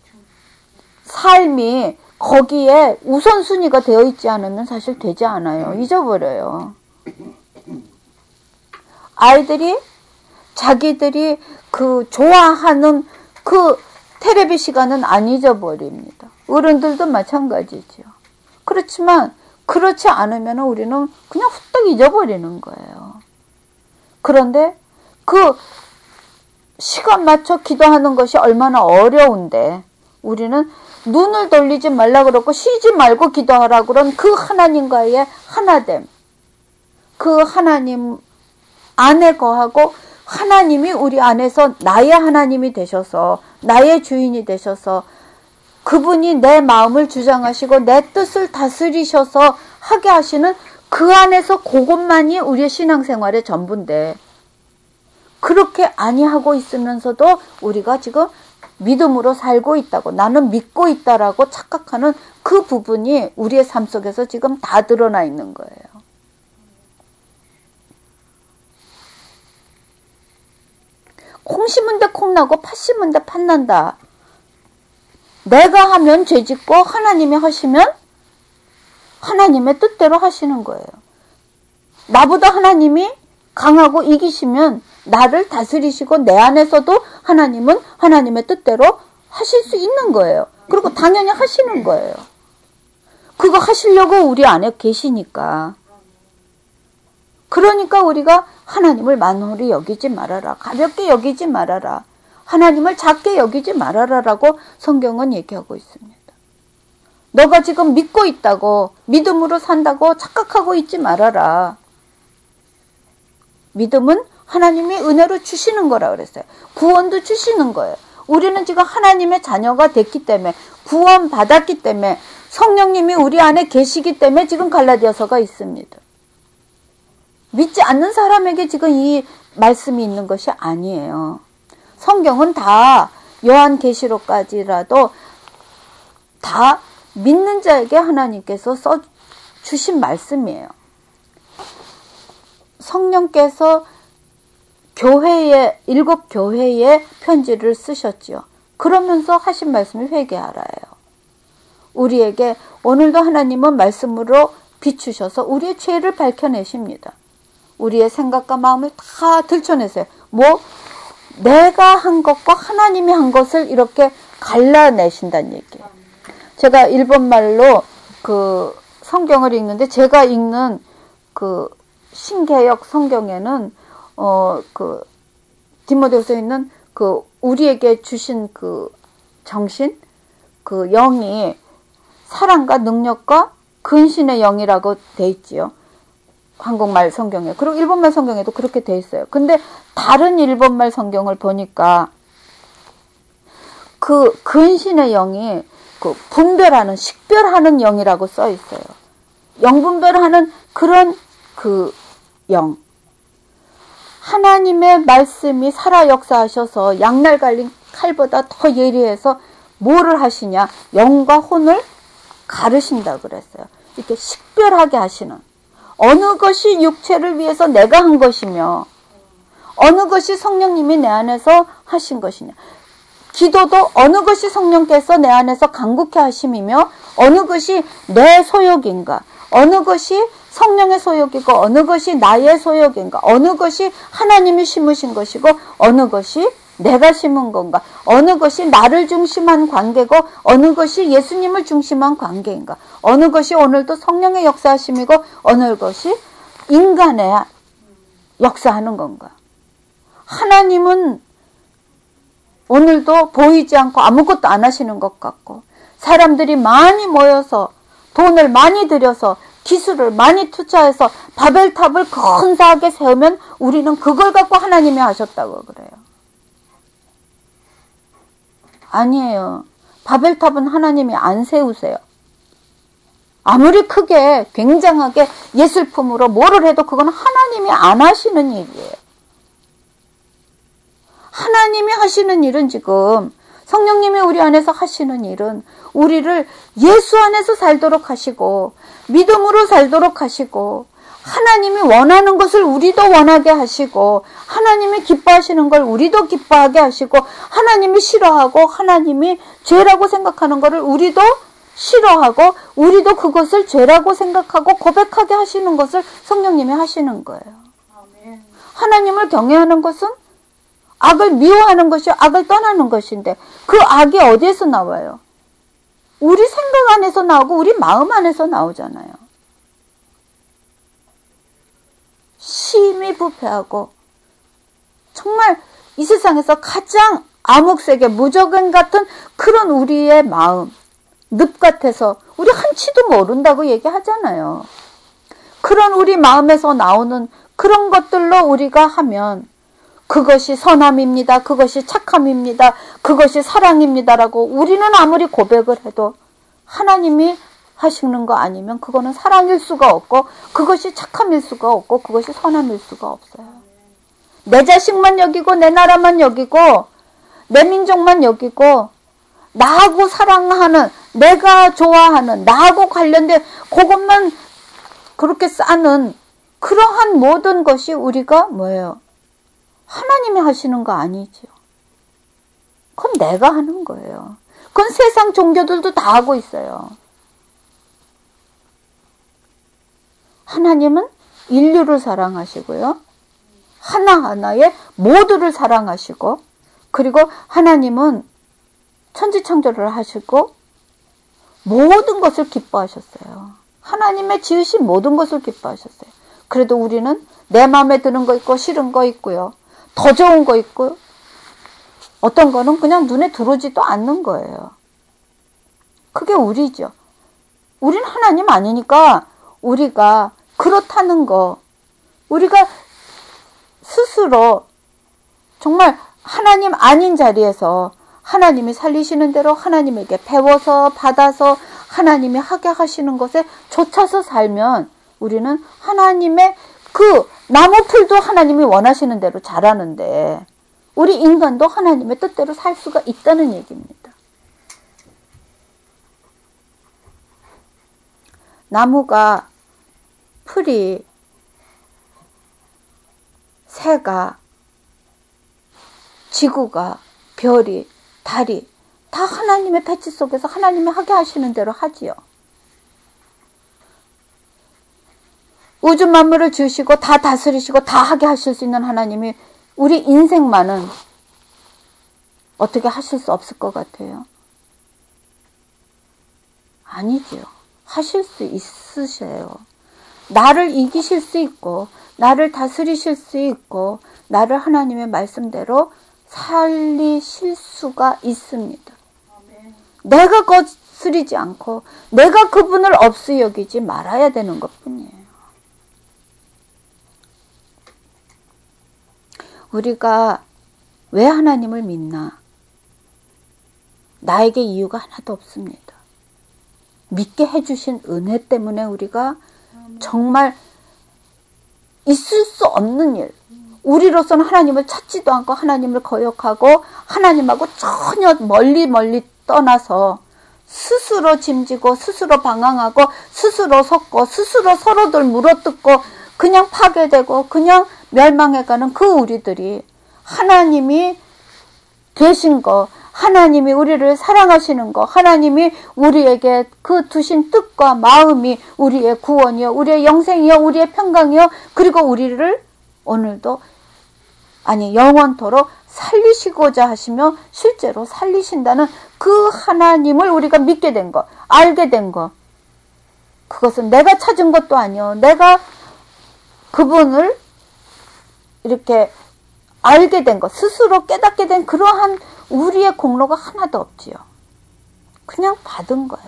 삶이 거기에 우선순위가 되어 있지 않으면 사실 되지 않아요. 잊어버려요. 아이들이 자기들이 그 좋아하는 그 텔레비 시간은 안 잊어버립니다. 어른들도 마찬가지죠. 그렇지만 그렇지 않으면 우리는 그냥 후딱 잊어버리는 거예요. 그런데 그 시간 맞춰 기도하는 것이 얼마나 어려운데 우리는 눈을 돌리지 말라 그러고 쉬지 말고 기도하라 그런 그 하나님과의 하나됨, 그 하나님 안에 거하고 하나님이 우리 안에서 나의 하나님이 되셔서 나의 주인이 되셔서 그분이 내 마음을 주장하시고 내 뜻을 다스리셔서 하게 하시는 그 안에서 그것만이 우리의 신앙생활의 전부인데 그렇게 아니하고 있으면서도 우리가 지금 믿음으로 살고 있다고 나는 믿고 있다라고 착각하는 그 부분이 우리의 삶 속에서 지금 다 드러나 있는 거예요. 콩 심은 데 콩 나고 팥 심은 데 팥 난다. 내가 하면 죄 짓고 하나님이 하시면 하나님의 뜻대로 하시는 거예요. 나보다 하나님이 강하고 이기시면 나를 다스리시고 내 안에서도 하나님은 하나님의 뜻대로 하실 수 있는 거예요. 그리고 당연히 하시는 거예요. 그거 하시려고 우리 안에 계시니까. 그러니까 우리가 하나님을 만홀히 여기지 말아라. 가볍게 여기지 말아라. 하나님을 작게 여기지 말아라라고 성경은 얘기하고 있습니다. 너가 지금 믿고 있다고, 믿음으로 산다고 착각하고 있지 말아라. 믿음은 하나님이 은혜로 주시는 거라 그랬어요. 구원도 주시는 거예요. 우리는 지금 하나님의 자녀가 됐기 때문에, 구원 받았기 때문에, 성령님이 우리 안에 계시기 때문에 지금 갈라디아서가 있습니다. 믿지 않는 사람에게 지금 이 말씀이 있는 것이 아니에요. 성경은 다 요한계시록까지라도 다 믿는 자에게 하나님께서 써 주신 말씀이에요. 성령께서 교회에, 일곱 교회에 편지를 쓰셨지요. 그러면서 하신 말씀이 회개하라예요. 우리에게 오늘도 하나님은 말씀으로 비추셔서 우리의 죄를 밝혀내십니다. 우리의 생각과 마음을 다 들춰내세요. 뭐 내가 한 것과 하나님이 한 것을 이렇게 갈라내신다는 얘기예요. 제가 일본말로 그 성경을 읽는데, 제가 읽는 그 신개역 성경에는 어 그 디모데후서에 있는 그 우리에게 주신 그 정신, 그 영이 사랑과 능력과 근신의 영이라고 돼 있지요. 한국말 성경에. 그리고 일본말 성경에도 그렇게 돼 있어요. 근데 다른 일본말 성경을 보니까 그 근신의 영이 그 분별하는, 식별하는 영이라고 써 있어요. 영분별하는 그런 그 영. 하나님의 말씀이 살아 역사하셔서 양날 갈린 칼보다 더 예리해서 뭐를 하시냐? 영과 혼을 가르신다 그랬어요. 이렇게 식별하게 하시는. 어느 것이 육체를 위해서 내가 한 것이며 어느 것이 성령님이 내 안에서 하신 것이냐. 기도도 어느 것이 성령께서 내 안에서 간구케 하심이며 어느 것이 내 소욕인가, 어느 것이 성령의 소욕이고 어느 것이 나의 소욕인가, 어느 것이 하나님이 심으신 것이고 어느 것이 내가 심은 건가, 어느 것이 나를 중심한 관계고 어느 것이 예수님을 중심한 관계인가, 어느 것이 오늘도 성령의 역사하심이고 어느 것이 인간의 역사하는 건가. 하나님은 오늘도 보이지 않고 아무것도 안 하시는 것 같고, 사람들이 많이 모여서 돈을 많이 들여서 기술을 많이 투자해서 바벨탑을 근사하게 세우면 우리는 그걸 갖고 하나님이 하셨다고 그래요. 아니에요. 바벨탑은 하나님이 안 세우세요. 아무리 크게 굉장하게 예술품으로 뭐를 해도 그건 하나님이 안 하시는 일이에요. 하나님이 하시는 일은, 지금 성령님이 우리 안에서 하시는 일은 우리를 예수 안에서 살도록 하시고 믿음으로 살도록 하시고 하나님이 원하는 것을 우리도 원하게 하시고 하나님이 기뻐하시는 걸 우리도 기뻐하게 하시고 하나님이 싫어하고 하나님이 죄라고 생각하는 것을 우리도 싫어하고 우리도 그것을 죄라고 생각하고 고백하게 하시는 것을 성령님이 하시는 거예요. 아멘. 하나님을 경외하는 것은 악을 미워하는 것이 악을 떠나는 것인데, 그 악이 어디에서 나와요? 우리 생각 안에서 나오고 우리 마음 안에서 나오잖아요. 심히 부패하고 정말 이 세상에서 가장 암흑세계 무적인 같은 그런 우리의 마음, 늪 같아서 우리 한치도 모른다고 얘기하잖아요. 그런 우리 마음에서 나오는 그런 것들로 우리가 하면 그것이 선함입니다, 그것이 착함입니다, 그것이 사랑입니다라고 우리는 아무리 고백을 해도 하나님이 하시는 거 아니면 그거는 사랑일 수가 없고 그것이 착함일 수가 없고 그것이 선함일 수가 없어요. 내 자식만 여기고 내 나라만 여기고 내 민족만 여기고 나하고 사랑하는, 내가 좋아하는, 나하고 관련된 그것만 그렇게 쌓는 그러한 모든 것이 우리가 뭐예요? 하나님이 하시는 거 아니죠. 그건 내가 하는 거예요. 그건 세상 종교들도 다 하고 있어요. 하나님은 인류를 사랑하시고요. 하나하나의 모두를 사랑하시고, 그리고 하나님은 천지창조를 하시고 모든 것을 기뻐하셨어요. 하나님의 지으신 모든 것을 기뻐하셨어요. 그래도 우리는 내 마음에 드는 거 있고 싫은 거 있고요. 더 좋은 거 있고 어떤 거는 그냥 눈에 들어오지도 않는 거예요. 그게 우리죠. 우린 하나님 아니니까 우리가 그렇다는 거, 우리가 스스로 정말 하나님 아닌 자리에서 하나님이 살리시는 대로 하나님에게 배워서 받아서 하나님이 하게 하시는 것에 쫓아서 살면 우리는 하나님의 그 나무풀도 하나님이 원하시는 대로 자라는데 우리 인간도 하나님의 뜻대로 살 수가 있다는 얘기입니다. 나무가, 풀이, 새가, 지구가, 별이, 달이 다 하나님의 배치 속에서 하나님이 하게 하시는 대로 하지요. 우주 만물을 지으시고 다 다스리시고 다 하게 하실 수 있는 하나님이 우리 인생만은 어떻게 하실 수 없을 것 같아요? 아니지요. 하실 수 있으셔요. 나를 이기실 수 있고 나를 다스리실 수 있고 나를 하나님의 말씀대로 살리실 수가 있습니다. 아멘. 내가 거스리지 않고 내가 그분을 없이 여기지 말아야 되는 것뿐이에요. 우리가 왜 하나님을 믿나? 나에게 이유가 하나도 없습니다. 믿게 해주신 은혜 때문에 우리가 정말 있을 수 없는 일, 우리로서는 하나님을 찾지도 않고 하나님을 거역하고 하나님하고 전혀 멀리 멀리 떠나서 스스로 짐지고 스스로 방황하고 스스로 섰고 스스로 서로들 물어뜯고 그냥 파괴되고 그냥 멸망해가는 그 우리들이 하나님이 되신 거, 하나님이 우리를 사랑하시는 거, 하나님이 우리에게 그 두신 뜻과 마음이 우리의 구원이요, 우리의 영생이요, 우리의 평강이요, 그리고 우리를 오늘도 아니 영원토록 살리시고자 하시며 실제로 살리신다는 그 하나님을 우리가 믿게 된 거, 알게 된 거, 그것은 내가 찾은 것도 아니요, 내가 그분을 이렇게 알게 된 것, 스스로 깨닫게 된 그러한 우리의 공로가 하나도 없지요. 그냥 받은 거예요.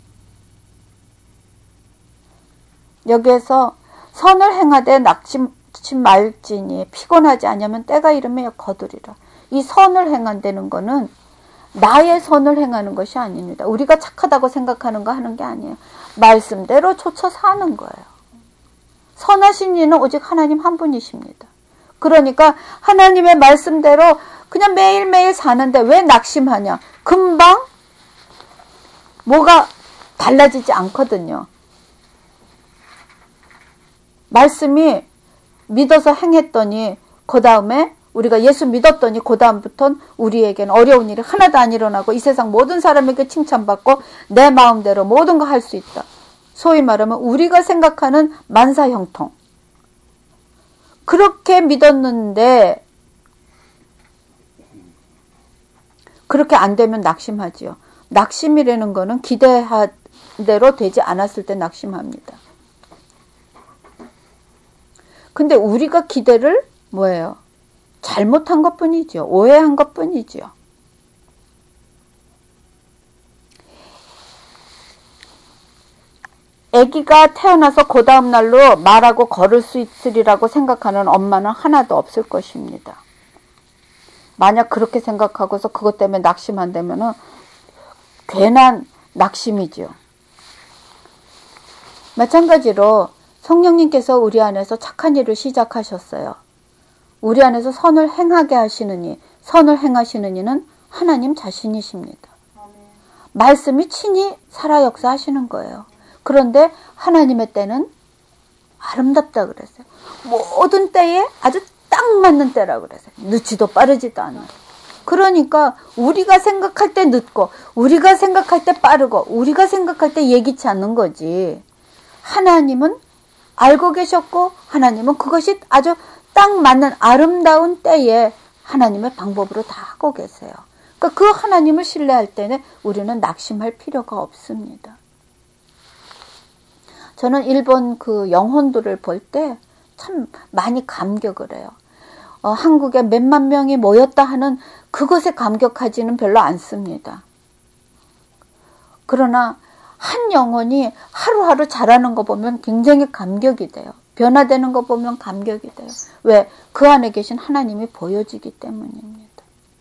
여기에서 선을 행하되 낙심 말지니 피곤하지 않으면 때가 이르면 거두리라. 이 선을 행한다는 거는 나의 선을 행하는 것이 아닙니다. 우리가 착하다고 생각하는 거 하는 게 아니에요. 말씀대로 쫓아 사는 거예요. 선하신 이는 오직 하나님 한 분이십니다. 그러니까 하나님의 말씀대로 그냥 매일매일 사는데 왜 낙심하냐? 금방 뭐가 달라지지 않거든요. 말씀이 믿어서 행했더니 그 다음에 우리가 예수 믿었더니 그 다음부터는 우리에게는 어려운 일이 하나도 안 일어나고 이 세상 모든 사람에게 칭찬받고 내 마음대로 모든 거 할 수 있다. 소위 말하면 우리가 생각하는 만사형통. 그렇게 믿었는데 그렇게 안 되면 낙심하지요. 낙심이라는 거는 기대한 대로 되지 않았을 때 낙심합니다. 근데 우리가 기대를 뭐예요? 잘못한 것뿐이죠. 오해한 것뿐이죠. 아기가 태어나서 그 다음 날로 말하고 걸을 수 있으리라고 생각하는 엄마는 하나도 없을 것입니다. 만약 그렇게 생각하고서 그것 때문에 낙심한다면은 괜한 낙심이죠. 마찬가지로 성령님께서 우리 안에서 착한 일을 시작하셨어요. 우리 안에서 선을 행하게 하시는 이, 선을 행하시는 이는 하나님 자신이십니다. 말씀이 친히 살아 역사하시는 거예요. 그런데 하나님의 때는 아름답다 그랬어요. 모든 때에 아주 딱 맞는 때라 그랬어요. 늦지도 빠르지도 않아요. 그러니까 우리가 생각할 때 늦고 우리가 생각할 때 빠르고 우리가 생각할 때 예기치 않는 거지. 하나님은 알고 계셨고 하나님은 그것이 아주 딱 맞는 아름다운 때에 하나님의 방법으로 다 하고 계세요. 그러니까 그 하나님을 신뢰할 때는 우리는 낙심할 필요가 없습니다. 저는 일본 그 영혼들을 볼 때 참 많이 감격을 해요. 어, 한국에 몇만 명이 모였다 하는 그것에 감격하지는 별로 않습니다. 그러나 한 영혼이 하루하루 자라는 거 보면 굉장히 감격이 돼요. 변화되는 거 보면 감격이 돼요. 왜? 그 안에 계신 하나님이 보여지기 때문입니다.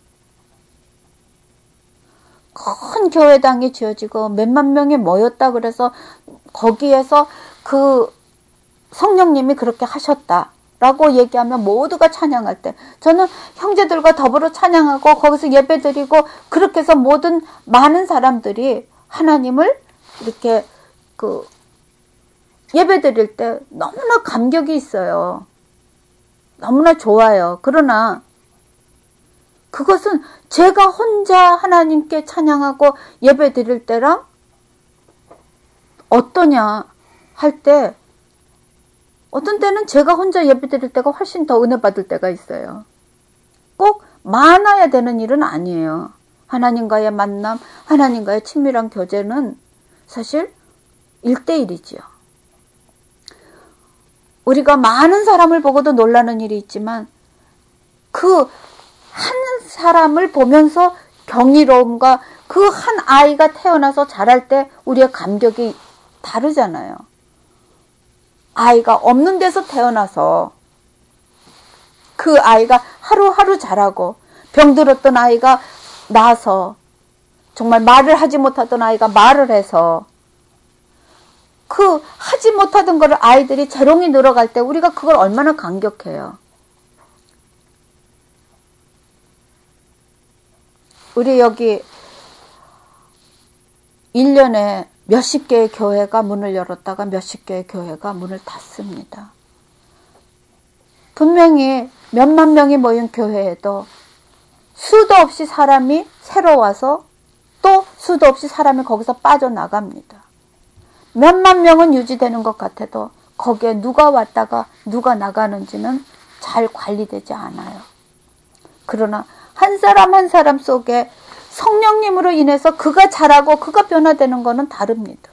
큰 교회당이 지어지고 몇만 명이 모였다 그래서 거기에서 그 성령님이 그렇게 하셨다라고 얘기하면 모두가 찬양할 때 저는 형제들과 더불어 찬양하고 거기서 예배드리고 그렇게 해서 모든 많은 사람들이 하나님을 이렇게 그 예배드릴 때 너무나 감격이 있어요. 너무나 좋아요. 그러나 그것은 제가 혼자 하나님께 찬양하고 예배 드릴 때랑 어떠냐 할 때 어떤 때는 제가 혼자 예배 드릴 때가 훨씬 더 은혜 받을 때가 있어요. 꼭 많아야 되는 일은 아니에요. 하나님과의 만남, 하나님과의 친밀한 교제는 사실 일대일이지요. 우리가 많은 사람을 보고도 놀라는 일이 있지만 그 한 사람을 보면서 경이로움과 그 한 아이가 태어나서 자랄 때 우리의 감격이 다르잖아요. 아이가 없는 데서 태어나서 그 아이가 하루하루 자라고 병들었던 아이가 나서 정말 말을 하지 못하던 아이가 말을 해서 그 하지 못하던 거를 아이들이 재롱이 늘어갈 때 우리가 그걸 얼마나 감격해요. 우리 여기 일 년에 몇십 개의 교회가 문을 열었다가 몇십 개의 교회가 문을 닫습니다. 분명히 몇만 명이 모인 교회에도 수도 없이 사람이 새로 와서 또 수도 없이 사람이 거기서 빠져나갑니다. 몇만 명은 유지되는 것 같아도 거기에 누가 왔다가 누가 나가는지는 잘 관리되지 않아요. 그러나 한 사람 한 사람 속에 성령님으로 인해서 그가 자라고 그가 변화되는 것은 다릅니다.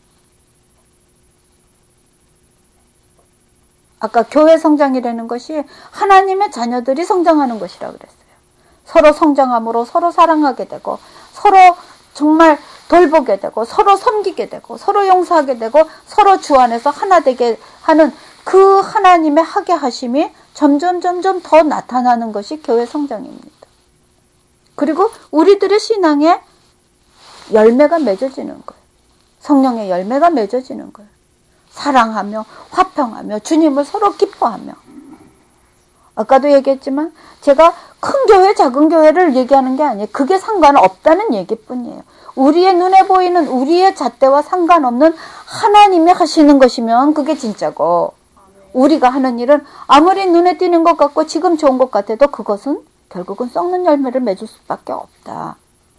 아까 교회 성장이라는 것이 하나님의 자녀들이 성장하는 것이라고 그랬어요. 서로 성장함으로 서로 사랑하게 되고 서로 정말 돌보게 되고 서로 섬기게 되고 서로 용서하게 되고 서로 주 안에서 하나 되게 하는 그 하나님의 하게 하심이 점점 점점 더 나타나는 것이 교회 성장입니다. 그리고 우리들의 신앙에 열매가 맺어지는 거예요. 성령의 열매가 맺어지는 거예요. 사랑하며 화평하며 주님을 서로 기뻐하며. 아까도 얘기했지만 제가 큰 교회 작은 교회를 얘기하는 게 아니에요. 그게 상관없다는 얘기뿐이에요. 우리의 눈에 보이는 우리의 잣대와 상관없는 하나님이 하시는 것이면 그게 진짜고 우리가 하는 일은 아무리 눈에 띄는 것 같고 지금 좋은 것 같아도 그것은 결국은 썩는 열매를 맺을 수밖에 없다.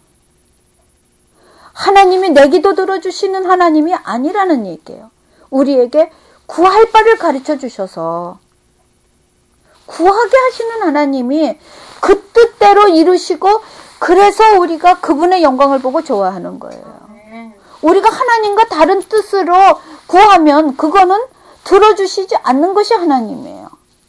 하나님이 내 기도 들어주시는 하나님이 아니라는 얘기예요. 우리에게 구할 바를 가르쳐 주셔서 구하게 하시는 하나님이 그 뜻대로 이루시고 그래서 우리가 그분의 영광을 보고 좋아하는 거예요. 우리가 하나님과 다른 뜻으로 구하면 그거는 들어주시지 않는 것이 하나님이에요.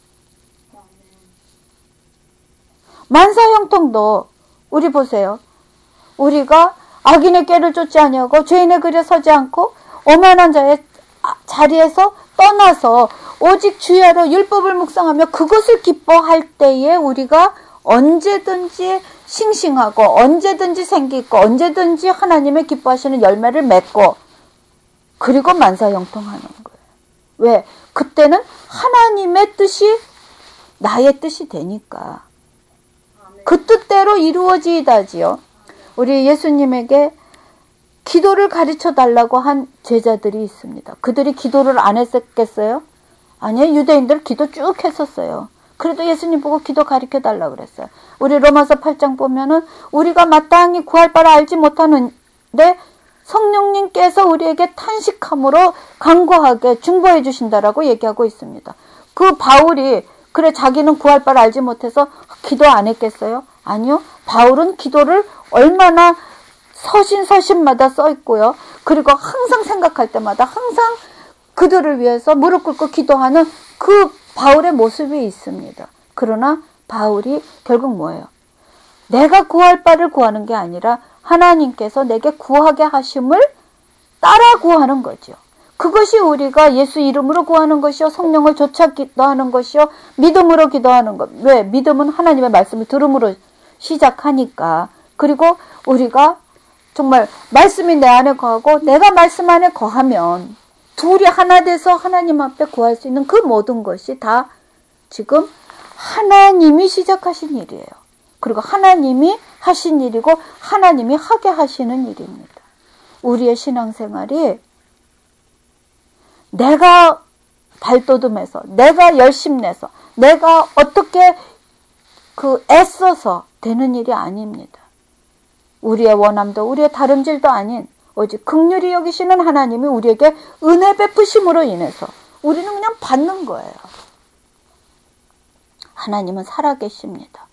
만사형통도 우리 보세요. 우리가 악인의 꾀를 쫓지 아니하고 죄인의 글에 서지 않고 오만한 자의 자리에서 떠나서 오직 주야로 율법을 묵상하며 그것을 기뻐할 때에 우리가 언제든지 싱싱하고 언제든지 생기 있고 언제든지 하나님의 기뻐하시는 열매를 맺고 그리고 만사형통하는 거예요. 왜? 그때는 하나님의 뜻이 나의 뜻이 되니까. 그 뜻대로 이루어지다지요. 우리 예수님에게 기도를 가르쳐 달라고 한 제자들이 있습니다. 그들이 기도를 안 했었겠어요? 아니요. 유대인들 기도 쭉 했었어요. 그래도 예수님 보고 기도 가르쳐 달라고 그랬어요. 우리 로마서 팔 장 보면은 우리가 마땅히 구할 바를 알지 못하는데 성령님께서 우리에게 탄식함으로 간구하게 중보해 주신다라고 얘기하고 있습니다. 그 바울이 그래 자기는 구할 바를 알지 못해서 기도 안 했겠어요? 아니요. 바울은 기도를 얼마나 서신서신마다 써 있고요. 그리고 항상 생각할 때마다 항상 그들을 위해서 무릎 꿇고 기도하는 그 바울의 모습이 있습니다. 그러나 바울이 결국 뭐예요? 내가 구할 바를 구하는 게 아니라 하나님께서 내게 구하게 하심을 따라 구하는 거죠. 그것이 우리가 예수 이름으로 구하는 것이요, 성령을 쫓아 기도하는 것이요, 믿음으로 기도하는 것. 왜? 믿음은 하나님의 말씀을 들음으로 시작하니까. 그리고 우리가 정말 말씀이 내 안에 거하고 내가 말씀 안에 거하면 둘이 하나 돼서 하나님 앞에 구할 수 있는 그 모든 것이 다 지금 하나님이 시작하신 일이에요. 그리고 하나님이 하신 일이고 하나님이 하게 하시는 일입니다. 우리의 신앙생활이 내가 발돋움해서, 내가 열심내서, 내가 어떻게 그 애써서 되는 일이 아닙니다. 우리의 원함도 우리의 다름질도 아닌 오직 긍휼히 여기시는 하나님이 우리에게 은혜 베푸심으로 인해서 우리는 그냥 받는 거예요. 하나님은 살아계십니다.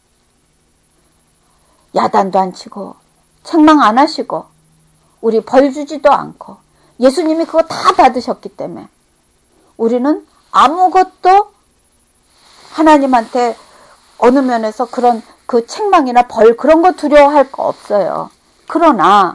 야단도 안 치고 책망 안 하시고 우리 벌 주지도 않고 예수님이 그거 다 받으셨기 때문에 우리는 아무것도 하나님한테 어느 면에서 그런 그 책망이나 벌 그런 거 두려워할 거 없어요. 그러나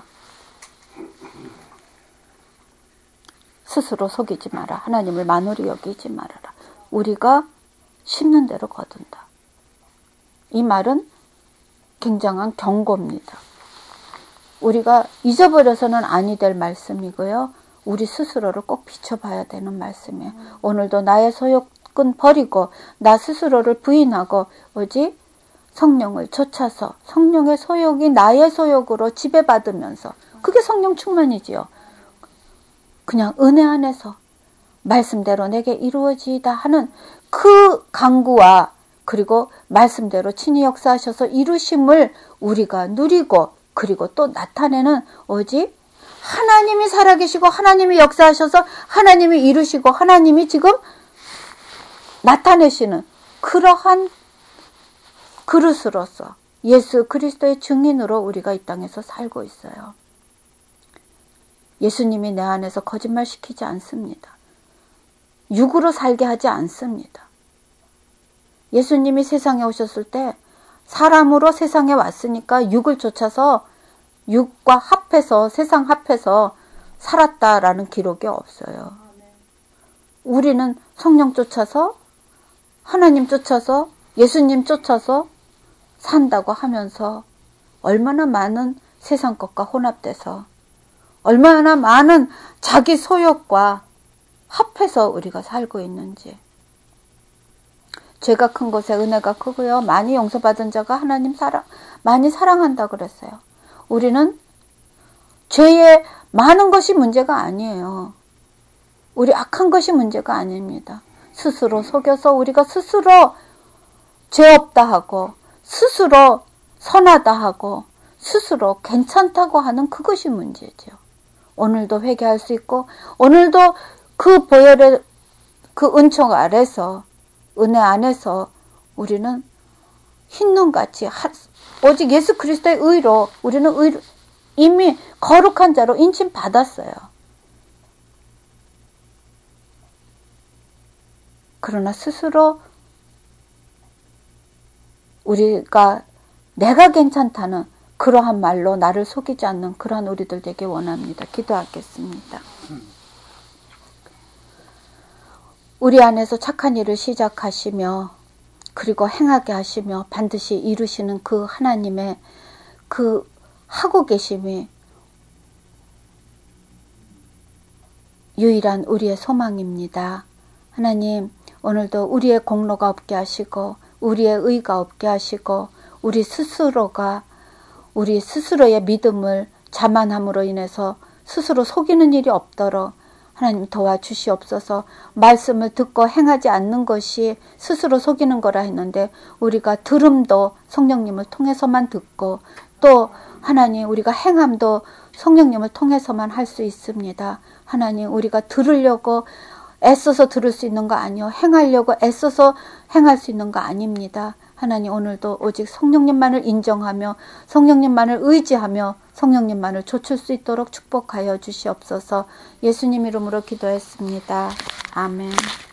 스스로 속이지 마라. 하나님을 만홀히 여기지 말아라. 우리가 심는 대로 거둔다. 이 말은 굉장한 경고입니다. 우리가 잊어버려서는 아니 될 말씀이고요. 우리 스스로를 꼭 비춰봐야 되는 말씀이에요. 오늘도 나의 소욕은 버리고 나 스스로를 부인하고 오직 성령을 쫓아서 성령의 소욕이 나의 소욕으로 지배받으면서 그게 성령 충만이지요. 그냥 은혜 안에서 말씀대로 내게 이루어지이다 하는 그 강구와 그리고 말씀대로 친히 역사하셔서 이루심을 우리가 누리고 그리고 또 나타내는 오직 하나님이 살아계시고 하나님이 역사하셔서 하나님이 이루시고 하나님이 지금 나타내시는 그러한 그릇으로서 예수 그리스도의 증인으로 우리가 이 땅에서 살고 있어요. 예수님이 내 안에서 거짓말시키지 않습니다. 육으로 살게 하지 않습니다. 예수님이 세상에 오셨을 때 사람으로 세상에 왔으니까 육을 쫓아서 육과 합해서 세상 합해서 살았다라는 기록이 없어요. 우리는 성령 쫓아서 하나님 쫓아서 예수님 쫓아서 산다고 하면서 얼마나 많은 세상 것과 혼합돼서 얼마나 많은 자기 소욕과 합해서 우리가 살고 있는지. 죄가 큰 곳에 은혜가 크고요. 많이 용서받은 자가 하나님 사랑, 많이 사랑한다 그랬어요. 우리는 죄의 많은 것이 문제가 아니에요. 우리 악한 것이 문제가 아닙니다. 스스로 속여서 우리가 스스로 죄 없다 하고 스스로 선하다 하고 스스로 괜찮다고 하는 그것이 문제죠. 오늘도 회개할 수 있고 오늘도 그 보혈의 그 은총 아래서 은혜 안에서 우리는 흰눈같이 오직 예수 그리스도의 의로 우리는 의로, 이미 거룩한 자로 인침 받았어요. 그러나 스스로 우리가 내가 괜찮다는 그러한 말로 나를 속이지 않는 그러한 우리들 되게 원합니다. 기도하겠습니다. 우리 안에서 착한 일을 시작하시며 그리고 행하게 하시며 반드시 이루시는 그 하나님의 그 하고 계심이 유일한 우리의 소망입니다. 하나님, 오늘도 우리의 공로가 없게 하시고 우리의 의가 없게 하시고 우리 스스로가 우리 스스로의 믿음을 자만함으로 인해서 스스로 속이는 일이 없도록 하나님 도와주시옵소서. 말씀을 듣고 행하지 않는 것이 스스로 속이는 거라 했는데 우리가 들음도 성령님을 통해서만 듣고 또 하나님 우리가 행함도 성령님을 통해서만 할 수 있습니다. 하나님 우리가 들으려고 애써서 들을 수 있는 거 아니요. 행하려고 애써서 행할 수 있는 거 아닙니다. 하나님 오늘도 오직 성령님만을 인정하며 성령님만을 의지하며 성령님만을 좇을 수 있도록 축복하여 주시옵소서. 예수님 이름으로 기도했습니다. 아멘.